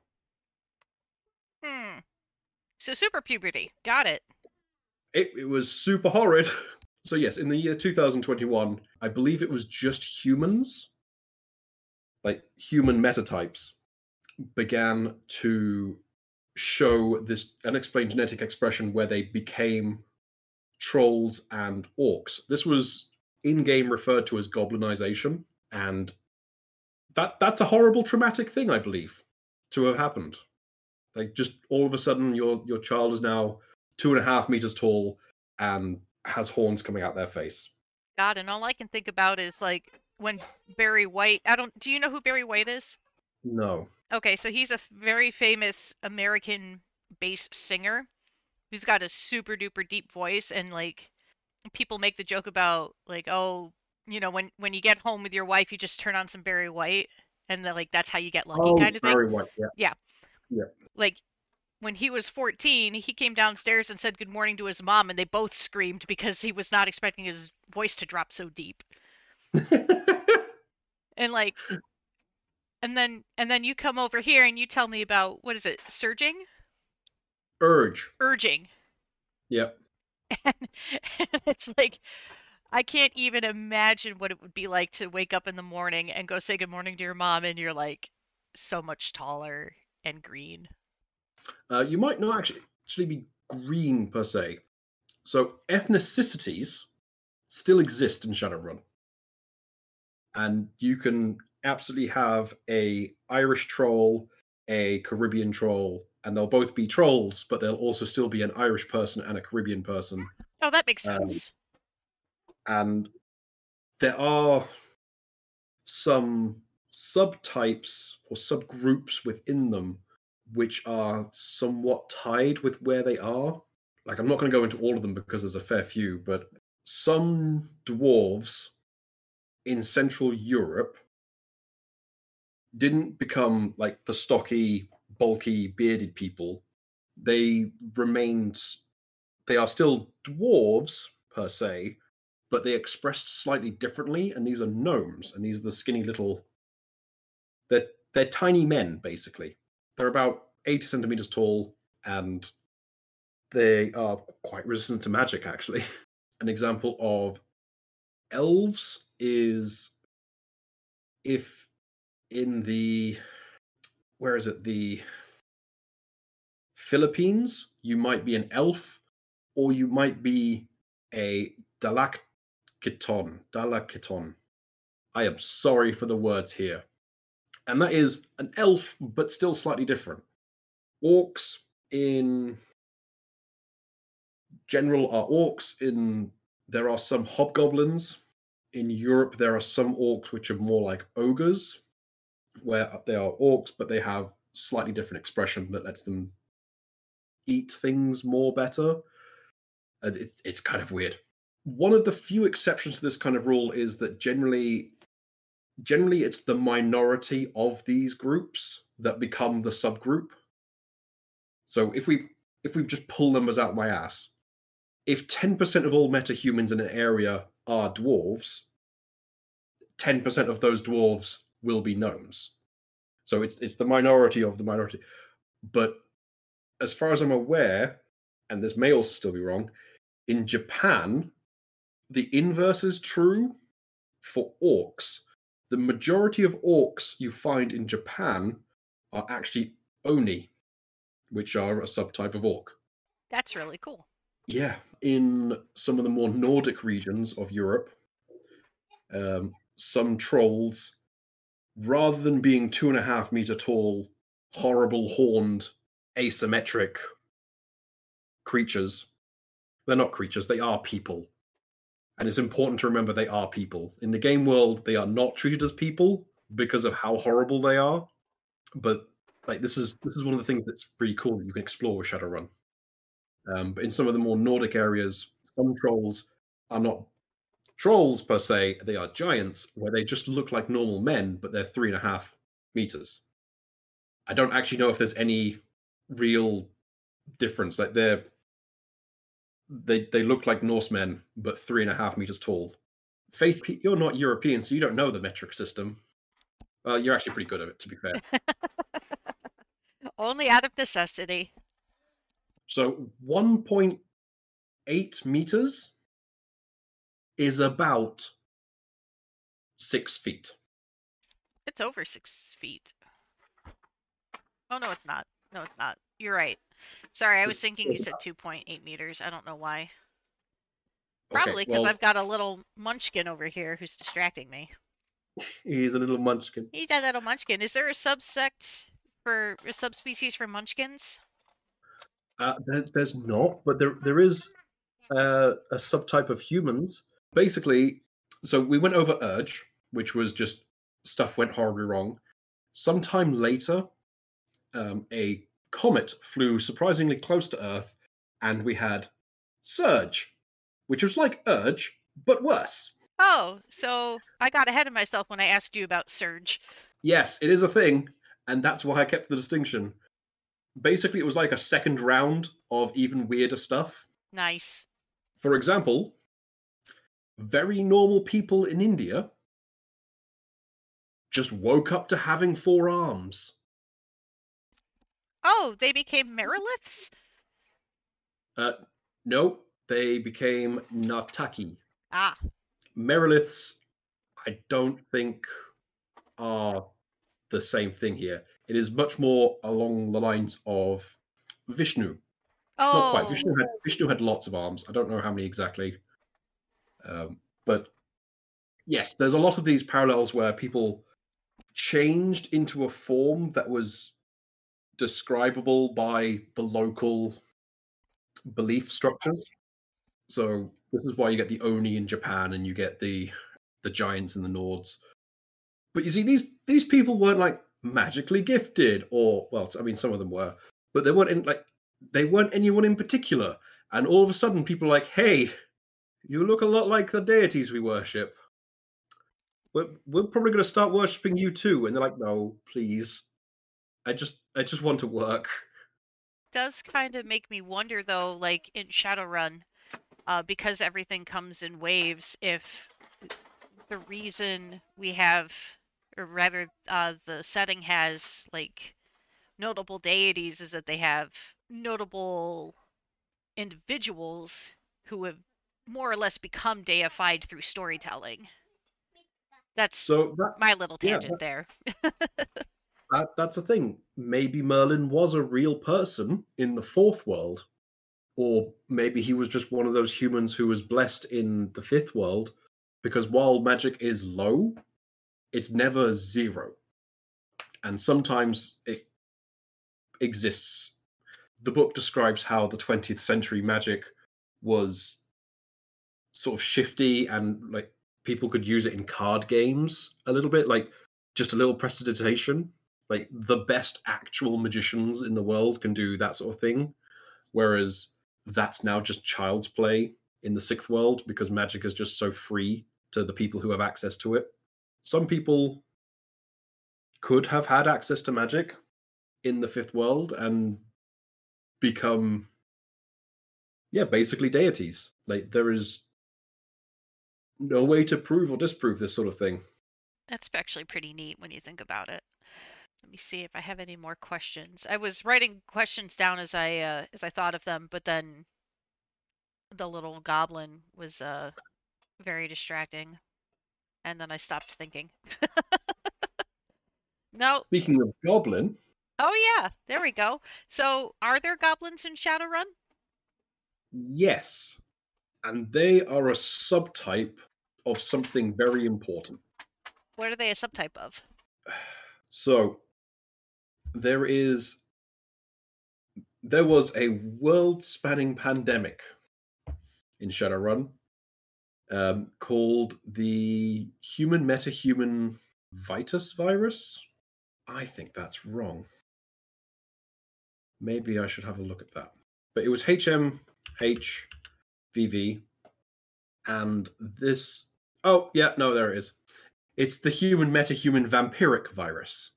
Hmm. So super puberty. Got it. It, it was super horrid. So yes, in the year two thousand twenty-one, I believe it was just humans, like human metatypes, began to show this unexplained genetic expression where they became trolls and orcs. This was in-game referred to as goblinization, and that that's a horrible traumatic thing, I believe, to have happened. Like, just all of a sudden your your child is now two and a half meters tall and has horns coming out their face. God, and all I can think about is like when Barry White, I don't, do you know who Barry White is? No. Okay, so he's a very famous American bass singer who's got a super duper deep voice, and like people make the joke about like, oh, you know, when when you get home with your wife, you just turn on some Barry White, and then, like that's how you get lucky, Oh, kind of thing. Barry White. Yeah. Yeah. Yeah. Like when he was fourteen, he came downstairs and said good morning to his mom, and they both screamed because he was not expecting his voice to drop so deep. And like, and then and then you come over here and you tell me about, what is it, surging? Urge. Urging. Yep. And, and it's like, I can't even imagine what it would be like to wake up in the morning and go say good morning to your mom, and you're like so much taller and green. Uh, you might not actually actually be green per se. So ethnicities still exist in Shadowrun, and you can absolutely have a Irish troll, a Caribbean troll, and they'll both be trolls, but they'll also still be an Irish person and a Caribbean person. Oh, that makes Um, sense. and there are some subtypes or subgroups within them which are somewhat tied with where they are. Like, I'm not going to go into all of them because there's a fair few, but some dwarves in Central Europe didn't become like the stocky, bulky, bearded people. They remained, they are still dwarves per se, but they expressed slightly differently. And these are gnomes, and these are the skinny little, they're, they're tiny men, basically. They're about eighty centimeters tall, and they are quite resistant to magic, actually. An example of elves is if in the, where is it, the Philippines, you might be an elf, or you might be a Dalakiton. Dalakiton. I am sorry for the words here. And that is an elf, but still slightly different. Orcs in general are orcs. In there are some hobgoblins. In Europe, there are some orcs which are more like ogres, where they are orcs, but they have slightly different expression that lets them eat things more better. It's, it's kind of weird. One of the few exceptions to this kind of rule is that generally, generally it's the minority of these groups that become the subgroup. So if we if we just pull numbers out my ass, if ten percent of all metahumans in an area are dwarves, ten percent of those dwarves will be gnomes. So it's it's the minority of the minority. But as far as I'm aware, and this may also still be wrong, in Japan, the inverse is true for orcs. The majority of orcs you find in Japan are actually Oni, which are a subtype of orc. That's really cool. Yeah. In some of the more Nordic regions of Europe, um, some trolls, rather than being two and a half meter tall, horrible horned, asymmetric creatures, they're not creatures, they are people. And it's important to remember they are people. In the game world, they are not treated as people because of how horrible they are. But like this is this is one of the things that's pretty cool that you can explore with Shadowrun. Um, but in some of the more Nordic areas, some trolls are not trolls per se, they are giants, where they just look like normal men, but they're three and a half meters. I don't actually know if there's any real difference. Like they're they they look like Norsemen, but three and a half meters tall. Faith, you're not European, so you don't know the metric system. Well, you're actually pretty good at it, to be fair. Only out of necessity. So one point eight meters is about six feet. It's over six feet. Oh, no, it's not. No, it's not. You're right. Sorry, I was thinking you said two point eight meters. I don't know why. Probably because okay, well, I've got a little munchkin over here who's distracting me. He's a little munchkin. He's a little munchkin. Is there a subsect for a subspecies for munchkins? Uh, there, there's not, but there there is uh, a subtype of humans. Basically, so we went over Urge, which was just stuff went horribly wrong. Sometime later, um, a comet flew surprisingly close to Earth, and we had Surge, which was like Urge, but worse. Oh, so I got ahead of myself when I asked you about Surge. Yes, it is a thing, and that's why I kept the distinction. Basically, it was like a second round of even weirder stuff. Nice. For example, very normal people in India just woke up to having four arms. Oh, they became Meriliths? Uh, no, they became Nataki. Ah. Meriliths, I don't think, are the same thing here. It is much more along the lines of Vishnu. Oh. Not quite. Vishnu had, Vishnu had lots of arms. I don't know how many exactly. Um, but yes, there's a lot of these parallels where people changed into a form that was describable by the local belief structures. So this is why you get the Oni in Japan and you get the the giants and the Nords. But you see, these these people weren't like magically gifted, or well, I mean, some of them were, but they weren't in like they weren't anyone in particular. And all of a sudden, people are like, "Hey, you look a lot like the deities we worship. We're we're probably going to start worshiping you too." And they're like, "No, please. I just I just want to work." Does kind of make me wonder though, like in Shadowrun, uh, because everything comes in waves, if the reason we have, or rather, uh, the setting has like notable deities is that they have notable individuals who have more or less become deified through storytelling. That's So that my little yeah, tangent that, there. that that's a thing. Maybe Merlin was a real person in the fourth world, or maybe he was just one of those humans who was blessed in the fifth world. Because while magic is low, it's never zero, and sometimes it exists. The book describes how the twentieth century magic was sort of shifty and like people could use it in card games a little bit, like just a little prestidigitation. Like the best actual magicians in the world can do that sort of thing, whereas that's now just child's play in the sixth world because magic is just so free to the people who have access to it. Some people could have had access to magic in the fifth world and become, yeah, basically deities. Like there is no way to prove or disprove this sort of thing. That's actually pretty neat when you think about it. Let me see if I have any more questions. I was writing questions down as I uh, as I thought of them, but then the little goblin was uh, very distracting, and then I stopped thinking. No. Speaking of goblin, Oh yeah, there we go. So, are there goblins in Shadowrun? yes, and they are a subtype of something very important. What are they a subtype of? So there is there was a world-spanning pandemic in Shadowrun um, called the Human Metahuman Vitus virus. I think that's wrong. Maybe I should have a look at that. But it was H M H V V, and this. Oh, yeah, no, there it is. It's the Human Metahuman Vampiric virus.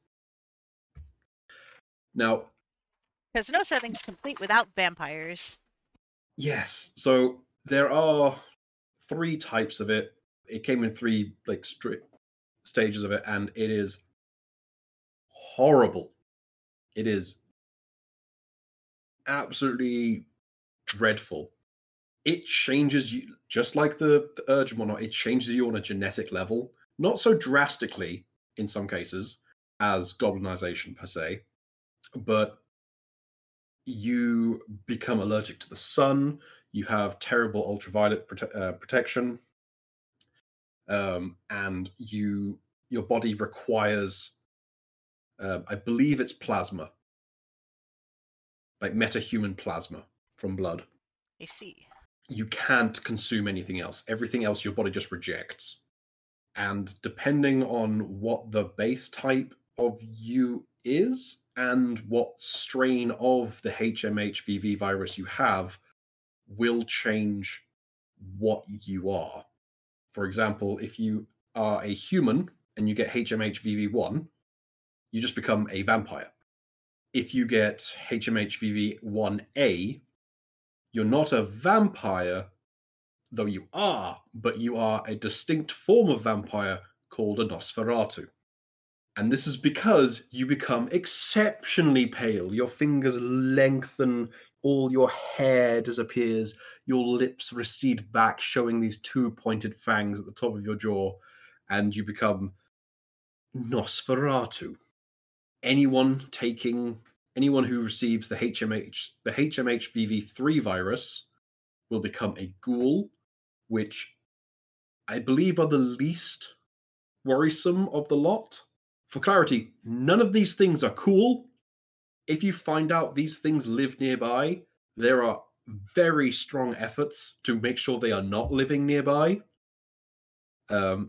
Now, Because no setting's complete without vampires. yes, so there are three types of it. It came in three like strict stages of it, and it is horrible. It is absolutely dreadful. It changes you, just like the, the urge and whatnot, it changes you on a genetic level. Not so drastically in some cases as goblinization per se, but you become allergic to the sun. You have terrible ultraviolet prote- uh, protection, um, and you your body requires, uh, I believe it's plasma, like metahuman plasma from blood. I see. You can't consume anything else. Everything else your body just rejects. And depending on what the base type of you is and what strain of the H M H V V virus you have, will change what you are. For example, if you are a human and you get H M H V V one, you just become a vampire. If you get H M H V V one A, you're not a vampire, though you are, but you are a distinct form of vampire called a Nosferatu. And this is because you become exceptionally pale. Your fingers lengthen, all your hair disappears, your lips recede back, showing these two pointed fangs at the top of your jaw, and you become Nosferatu. Anyone taking, anyone who receives the H M H, the H M H V V three virus will become a ghoul, which I believe are the least worrisome of the lot. For clarity, none of these things are cool. If you find out these things live nearby, there are very strong efforts to make sure they are not living nearby. Um,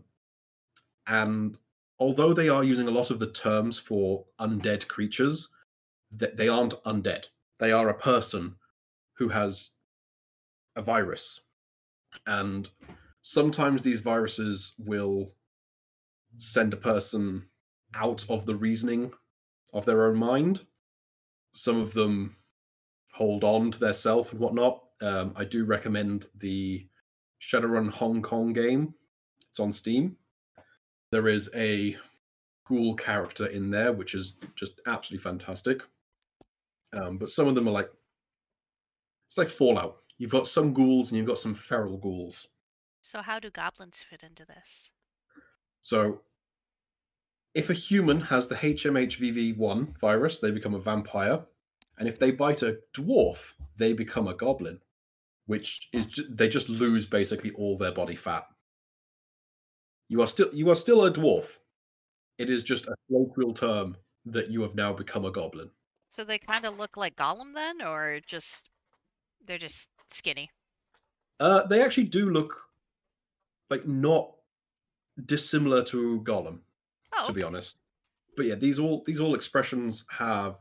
and although they are using a lot of the terms for undead creatures, they aren't undead. They are a person who has a virus. And sometimes these viruses will send a person out of the reasoning of their own mind. Some of them hold on to their self and whatnot. Um, I do recommend the Shadowrun Hong Kong game. It's on Steam. There is a ghoul character in there, which is just absolutely fantastic. Um, but some of them are like, it's like Fallout. You've got some ghouls and you've got some feral ghouls. So how do goblins fit into this? So if a human has the H M H V V one virus, they become a vampire. And if they bite a dwarf, they become a goblin, which is ju- they just lose basically all their body fat. You are still you are still a dwarf. It is just a colloquial term that you have now become a goblin. So they kind of look like Gollum then, or just they're just skinny? Uh, they actually do look like not dissimilar to Gollum, Oh, to okay. be honest. But yeah, these all these all expressions have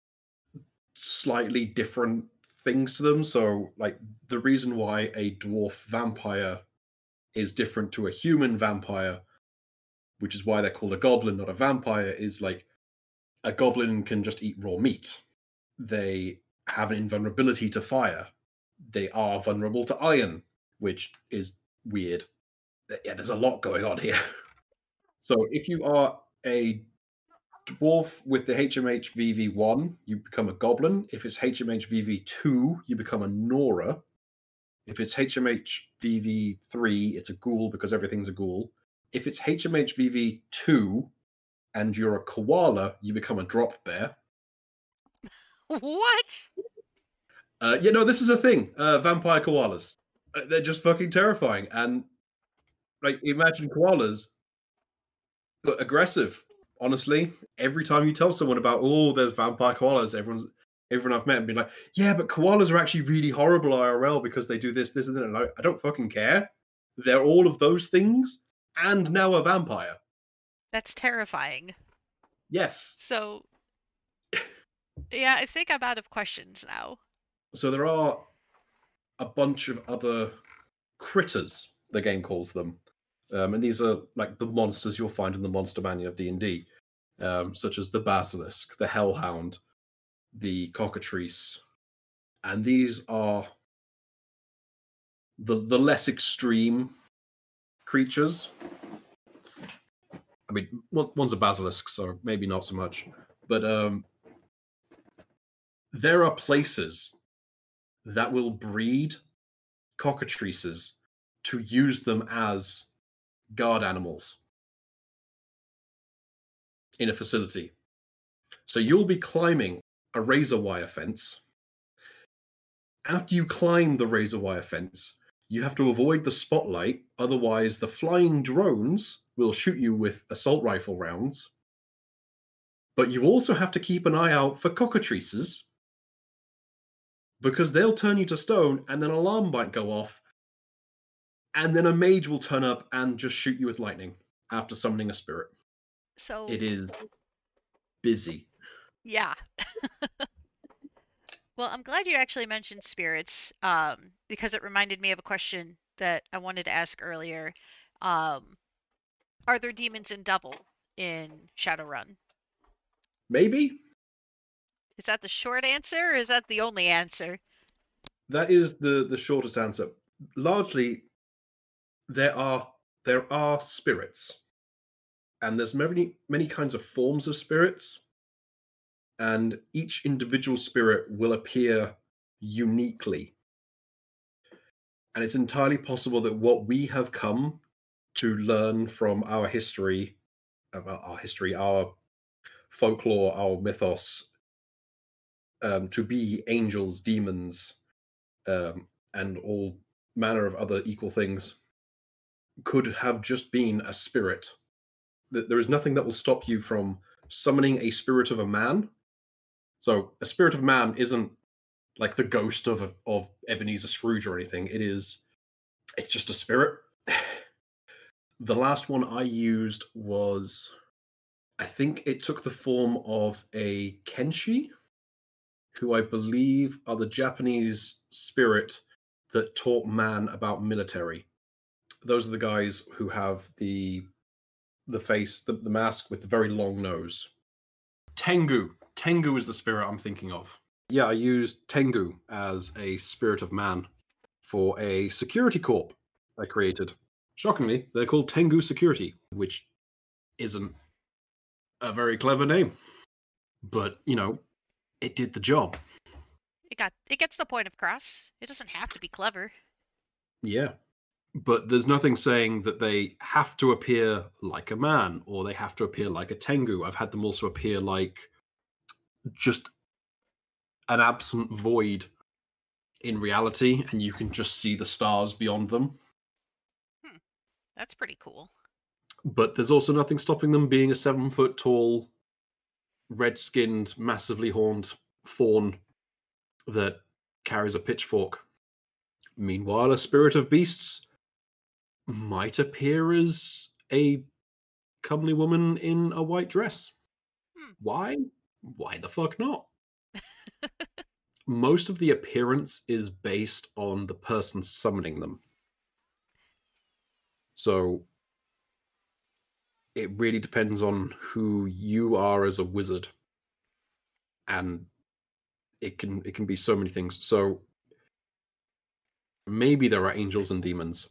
slightly different things to them. So, like the reason why a dwarf vampire is different to a human vampire, which is why they're called a goblin, not a vampire, is like a goblin can just eat raw meat. They have an invulnerability to fire. They are vulnerable to iron, which is weird. Yeah, there's a lot going on here. So if you are a dwarf with the H M H V V one, you become a goblin. If it's H M H V V two, you become a Nora. If it's H M H V V three, it's a ghoul because everything's a ghoul. If it's H M H V V two and you're a koala, you become a drop bear. What? Uh, yeah, no, this is a thing. Uh, vampire koalas. Uh, they're just fucking terrifying. And like, imagine koalas, but aggressive. Honestly, every time you tell someone about, oh, there's vampire koalas, everyone's everyone I've met and been like, yeah, but koalas are actually really horrible I R L because they do this, this, and that. And I, I don't fucking care. They're all of those things, and now a vampire. That's terrifying. Yes. So, yeah, I think I'm out of questions now. So there are a bunch of other critters, the game calls them. Um, and these are like the monsters you'll find in the Monster Manual of D and D, um, such as the Basilisk, the Hellhound, the Cockatrice. And these are the, the less extreme creatures. I mean, one's a Basilisk, so maybe not so much. But um, there are places that will breed cockatrices to use them as guard animals in a facility. So you'll be climbing a razor wire fence. After you climb the razor wire fence, you have to avoid the spotlight, otherwise the flying drones will shoot you with assault rifle rounds. But you also have to keep an eye out for cockatrices, because they'll turn you to stone and then an alarm might go off, and then a mage will turn up and just shoot you with lightning. after summoning a spirit. So It is busy. yeah. Well, I'm glad you actually mentioned spirits, um, because it reminded me of a question that I wanted to ask earlier. Um, are there demons in double in Shadowrun? Maybe Is that the short answer, or is that the only answer? that is the the shortest answer. Largely, there are there are spirits, and there's many many kinds of forms of spirits, and each individual spirit will appear uniquely. And it's entirely possible that what we have come to learn from our history, of our our history, our folklore, our mythos, um, to be angels, demons, um, and all manner of other equal things, could have just been a spirit. Th- There is nothing that will stop you from summoning a spirit of a man. So, a spirit of man isn't like the ghost of of Ebenezer Scrooge or anything. It is. It's just a spirit. The last one I used was, I think it took the form of a Kenshi, who I believe are the Japanese spirit that taught man about military. Those are the guys who have the the face, the, the mask with the very long nose. Tengu. Tengu is the spirit I'm thinking of. Yeah, I used Tengu as a spirit of man for a security corp I created. Shockingly, they're called Tengu Security, which isn't a very clever name. But, you know, it did the job. It got it gets the point across. It doesn't have to be clever. Yeah. But there's nothing saying that they have to appear like a man or they have to appear like a Tengu. I've had them also appear like just an absent void in reality, and you can just see the stars beyond them. Hmm. That's pretty cool. But there's also nothing stopping them being a seven foot tall, red skinned, massively horned faun that carries a pitchfork. Meanwhile, a spirit of beasts might appear as a comely woman in a white dress. Hmm. Why? Why the fuck not? Most of the appearance is based on the person summoning them. So it really depends on who you are as a wizard. And it can it can be so many things. So maybe there are angels and demons.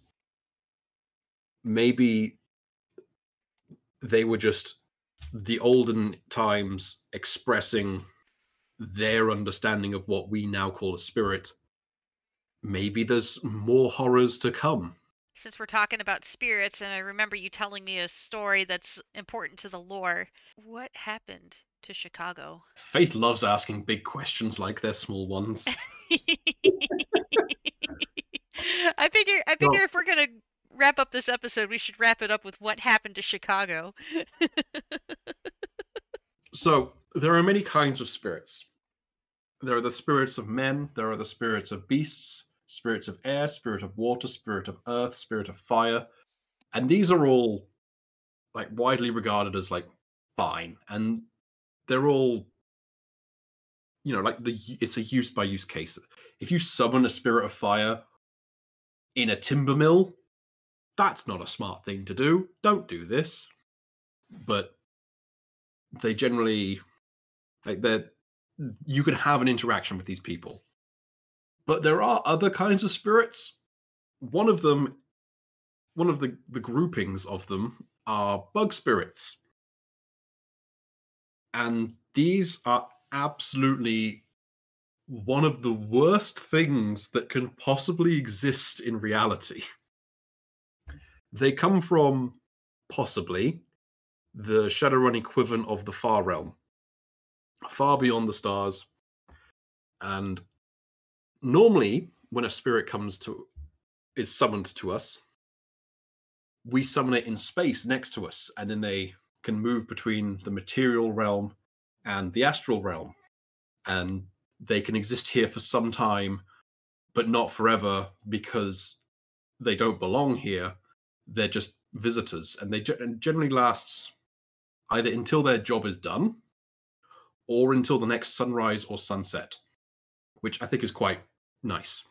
Maybe they were just the olden times expressing their understanding of what we now call a spirit. Maybe there's more horrors to come. Since we're talking about spirits, and I remember you telling me a story that's important to the lore, what happened to Chicago? Faith loves asking big questions like they're small ones. I figure I figure Well, if we're gonna wrap up this episode, we should wrap it up with what happened to Chicago. so there are many kinds of spirits. There are the spirits of men, there are the spirits of beasts, spirits of air, spirit of water, spirit of earth, spirit of fire. And these are all like widely regarded as like fine. And they're all, you know, like the it's a use by use case. If you summon a spirit of fire in a timber mill, that's not a smart thing to do. Don't do this. But they generally like they're you can have an interaction with these people. But there are other kinds of spirits. One of them, one of the, the groupings of them are bug spirits. And these are absolutely one of the worst things that can possibly exist in reality. They come from, possibly, the Shadowrun equivalent of the Far Realm, far beyond the stars. And normally, when a spirit comes to, is summoned to us, we summon it in space next to us, and then they can move between the material realm and the astral realm. And they can exist here for some time, but not forever because they don't belong here. They're just visitors, and they ge- generally lasts either until their job is done or until the next sunrise or sunset, which I think is quite nice.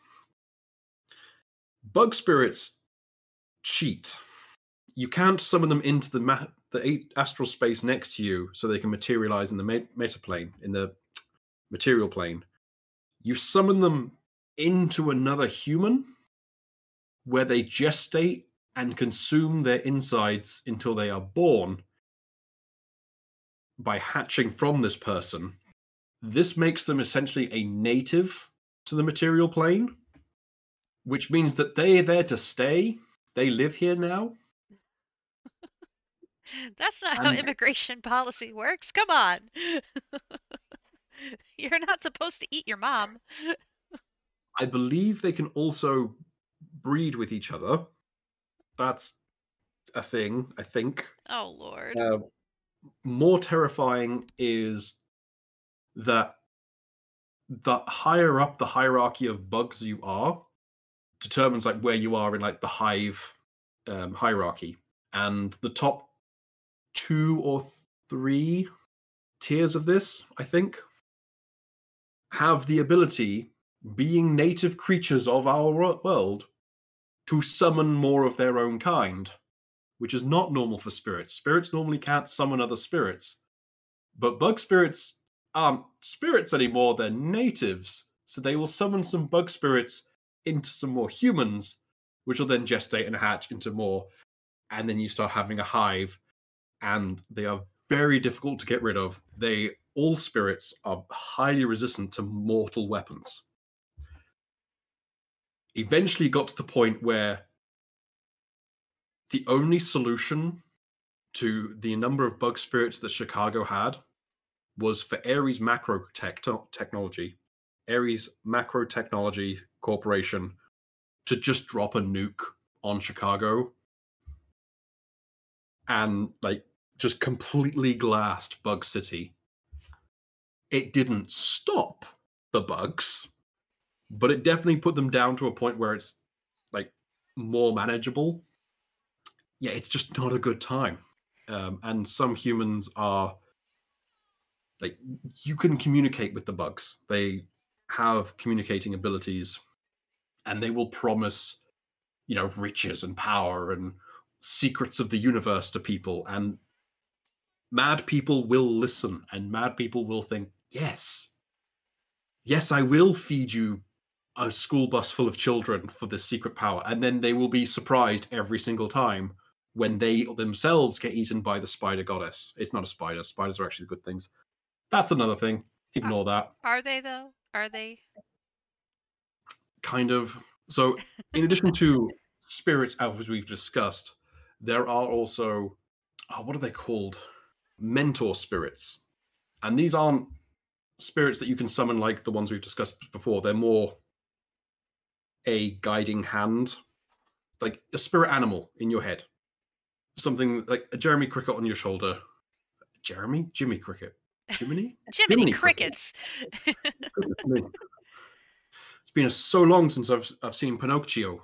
Bug spirits cheat. You can't summon them into the ma- the eight astral space next to you so they can materialize in the me- meta plane, in the material plane. You summon them into another human where they gestate and consume their insides until they are born by hatching from this person. This makes them essentially a native to the material plane, which means that they are there to stay. They live here now. That's not how And immigration policy works. Come on. You're not supposed to eat your mom. I believe they can also breed with each other. That's a thing, I think. Oh, Lord. Uh, more terrifying is that the higher up the hierarchy of bugs you are determines like where you are in like the hive um, hierarchy, and the top two or three tiers of this, I think, have the ability, being native creatures of our world, to summon more of their own kind, which is not normal for spirits. Spirits normally can't summon other spirits, but bug spirits aren't spirits anymore, they're natives. So they will summon some bug spirits into some more humans, which will then gestate and hatch into more. And then you start having a hive, and they are very difficult to get rid of. They, all spirits are highly resistant to mortal weapons. Eventually got to the point where the only solution to the number of bug spirits that Chicago had was for Ares Macro Tech- Technology, Ares Macro Technology Corporation, to just drop a nuke on Chicago and like just completely glassed Bug City. It didn't stop the bugs, but it definitely put them down to a point where it's like more manageable. Yeah, it's just not a good time. Um, and some humans are like, you can communicate with the bugs. They have communicating abilities, and they will promise, you know, riches and power and secrets of the universe to people. And mad people will listen, and mad people will think, yes, yes, I will feed you a school bus full of children for this secret power. And then they will be surprised every single time when they themselves get eaten by the spider goddess. It's not a spider. Spiders are actually good things. That's another thing. Ignore that. Are they, though? Are they? Kind of. So, in addition to spirits, as we've discussed, there are also, oh, what are they called? Mentor spirits. And these aren't spirits that you can summon like the ones we've discussed before. They're more a guiding hand, like a spirit animal in your head. Something like a Jeremy Cricket on your shoulder. Jeremy? Jimmy Cricket. Jiminy? Jiminy Jiminy Cricket. Crickets. It's been so long since I've I've seen Pinocchio.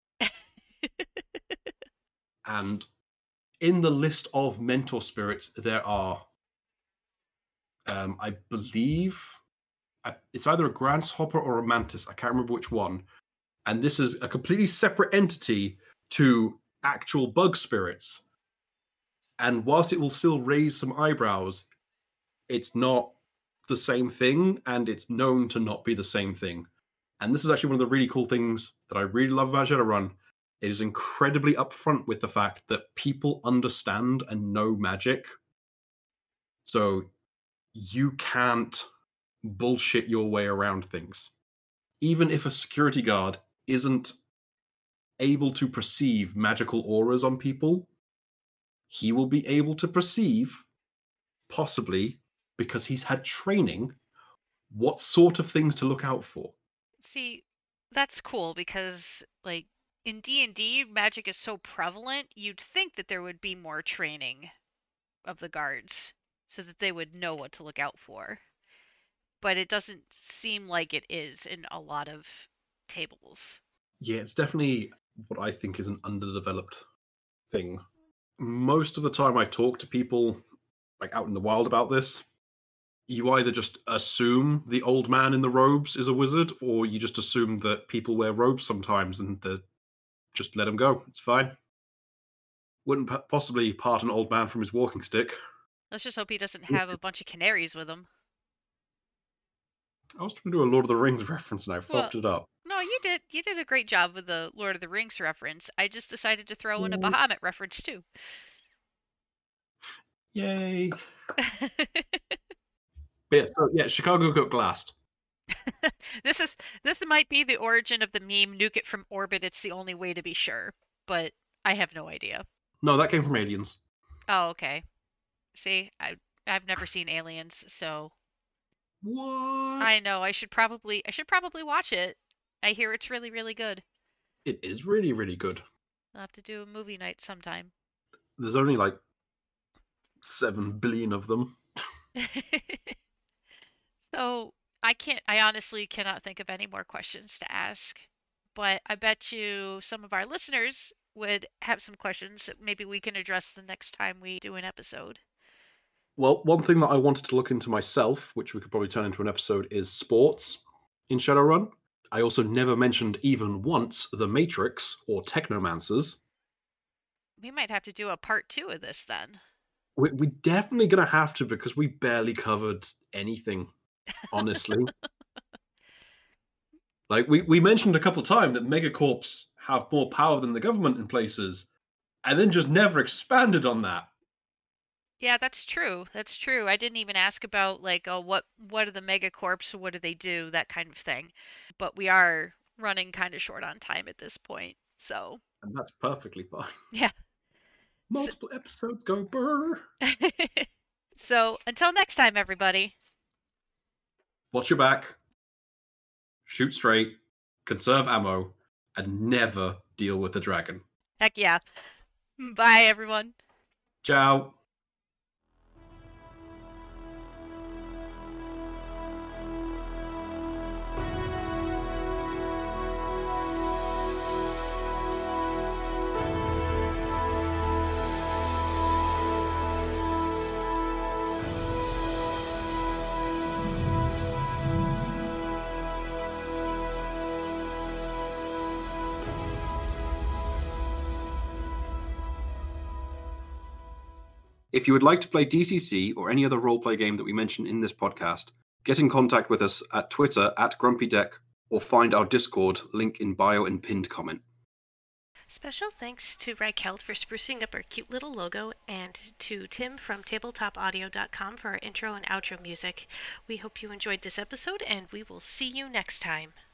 And in the list of mentor spirits, there are, um, I believe, it's either a grasshopper or a mantis. I can't remember which one. And this is a completely separate entity to actual bug spirits. And whilst it will still raise some eyebrows, it's not the same thing, and it's known to not be the same thing. And this is actually one of the really cool things that I really love about Shadowrun. It is incredibly upfront with the fact that people understand and know magic. So you can't bullshit your way around things. Even if a security guard isn't able to perceive magical auras on people, he will be able to perceive, possibly because he's had training, what sort of things to look out for. See, that's cool because, like, in D and D, magic is so prevalent, you'd think that there would be more training of the guards so that they would know what to look out for. But it doesn't seem like it is in a lot of tables. Yeah, it's definitely what I think is an underdeveloped thing. most of the time I talk to people like out in the wild about this, you either just assume the old man in the robes is a wizard, or you just assume that people wear robes sometimes and the just let him go. It's fine. Wouldn't p- possibly part an old man from his walking stick. Let's just hope he doesn't have a bunch of canaries with him. I was trying to do a Lord of the Rings reference and I Well, fucked it up. no, you did. You did a great job with the Lord of the Rings reference. I just decided to throw in a Yay. Bahamut reference too. Yay. But yeah, so yeah, Chicago got glassed. This is this might be the origin of the meme "Nuke it from orbit. It's the only way to be sure," but I have no idea. No, that came from aliens. Oh, okay. See, I I've never seen Aliens, so What? I know I should probably I should probably watch it. I hear it's really really good. It is really, really good. I'll have to do a movie night sometime. There's only like seven billion of them. So I can't I honestly cannot think of any more questions to ask. But I bet you some of our listeners would have some questions that maybe we can address the next time we do an episode. Well, one thing that I wanted to look into myself, which we could probably turn into an episode, is sports in Shadowrun. I also never mentioned even once the Matrix or Technomancers. We might have to do a part two of this then. We, we're definitely going to have to because we barely covered anything, honestly. Like, we, we mentioned a couple of times that megacorps have more power than the government in places, and then just never expanded on that. Yeah, that's true. That's true. I didn't even ask about like, oh, what what are the megacorps? What do they do? That kind of thing. But we are running kind of short on time at this point, so And that's perfectly fine. yeah. Multiple so... episodes go brr. So until next time, everybody. Watch your back. Shoot straight. Conserve ammo. And never deal with the dragon. Heck yeah. Bye, everyone. Ciao. If you would like to play D C C or any other roleplay game that we mention in this podcast, get in contact with us at Twitter at GrumpyDeck or find our Discord, link in bio and pinned comment. Special thanks to Reichelt for sprucing up our cute little logo, and to Tim from tabletop audio dot com for our intro and outro music. We hope you enjoyed this episode, and we will see you next time.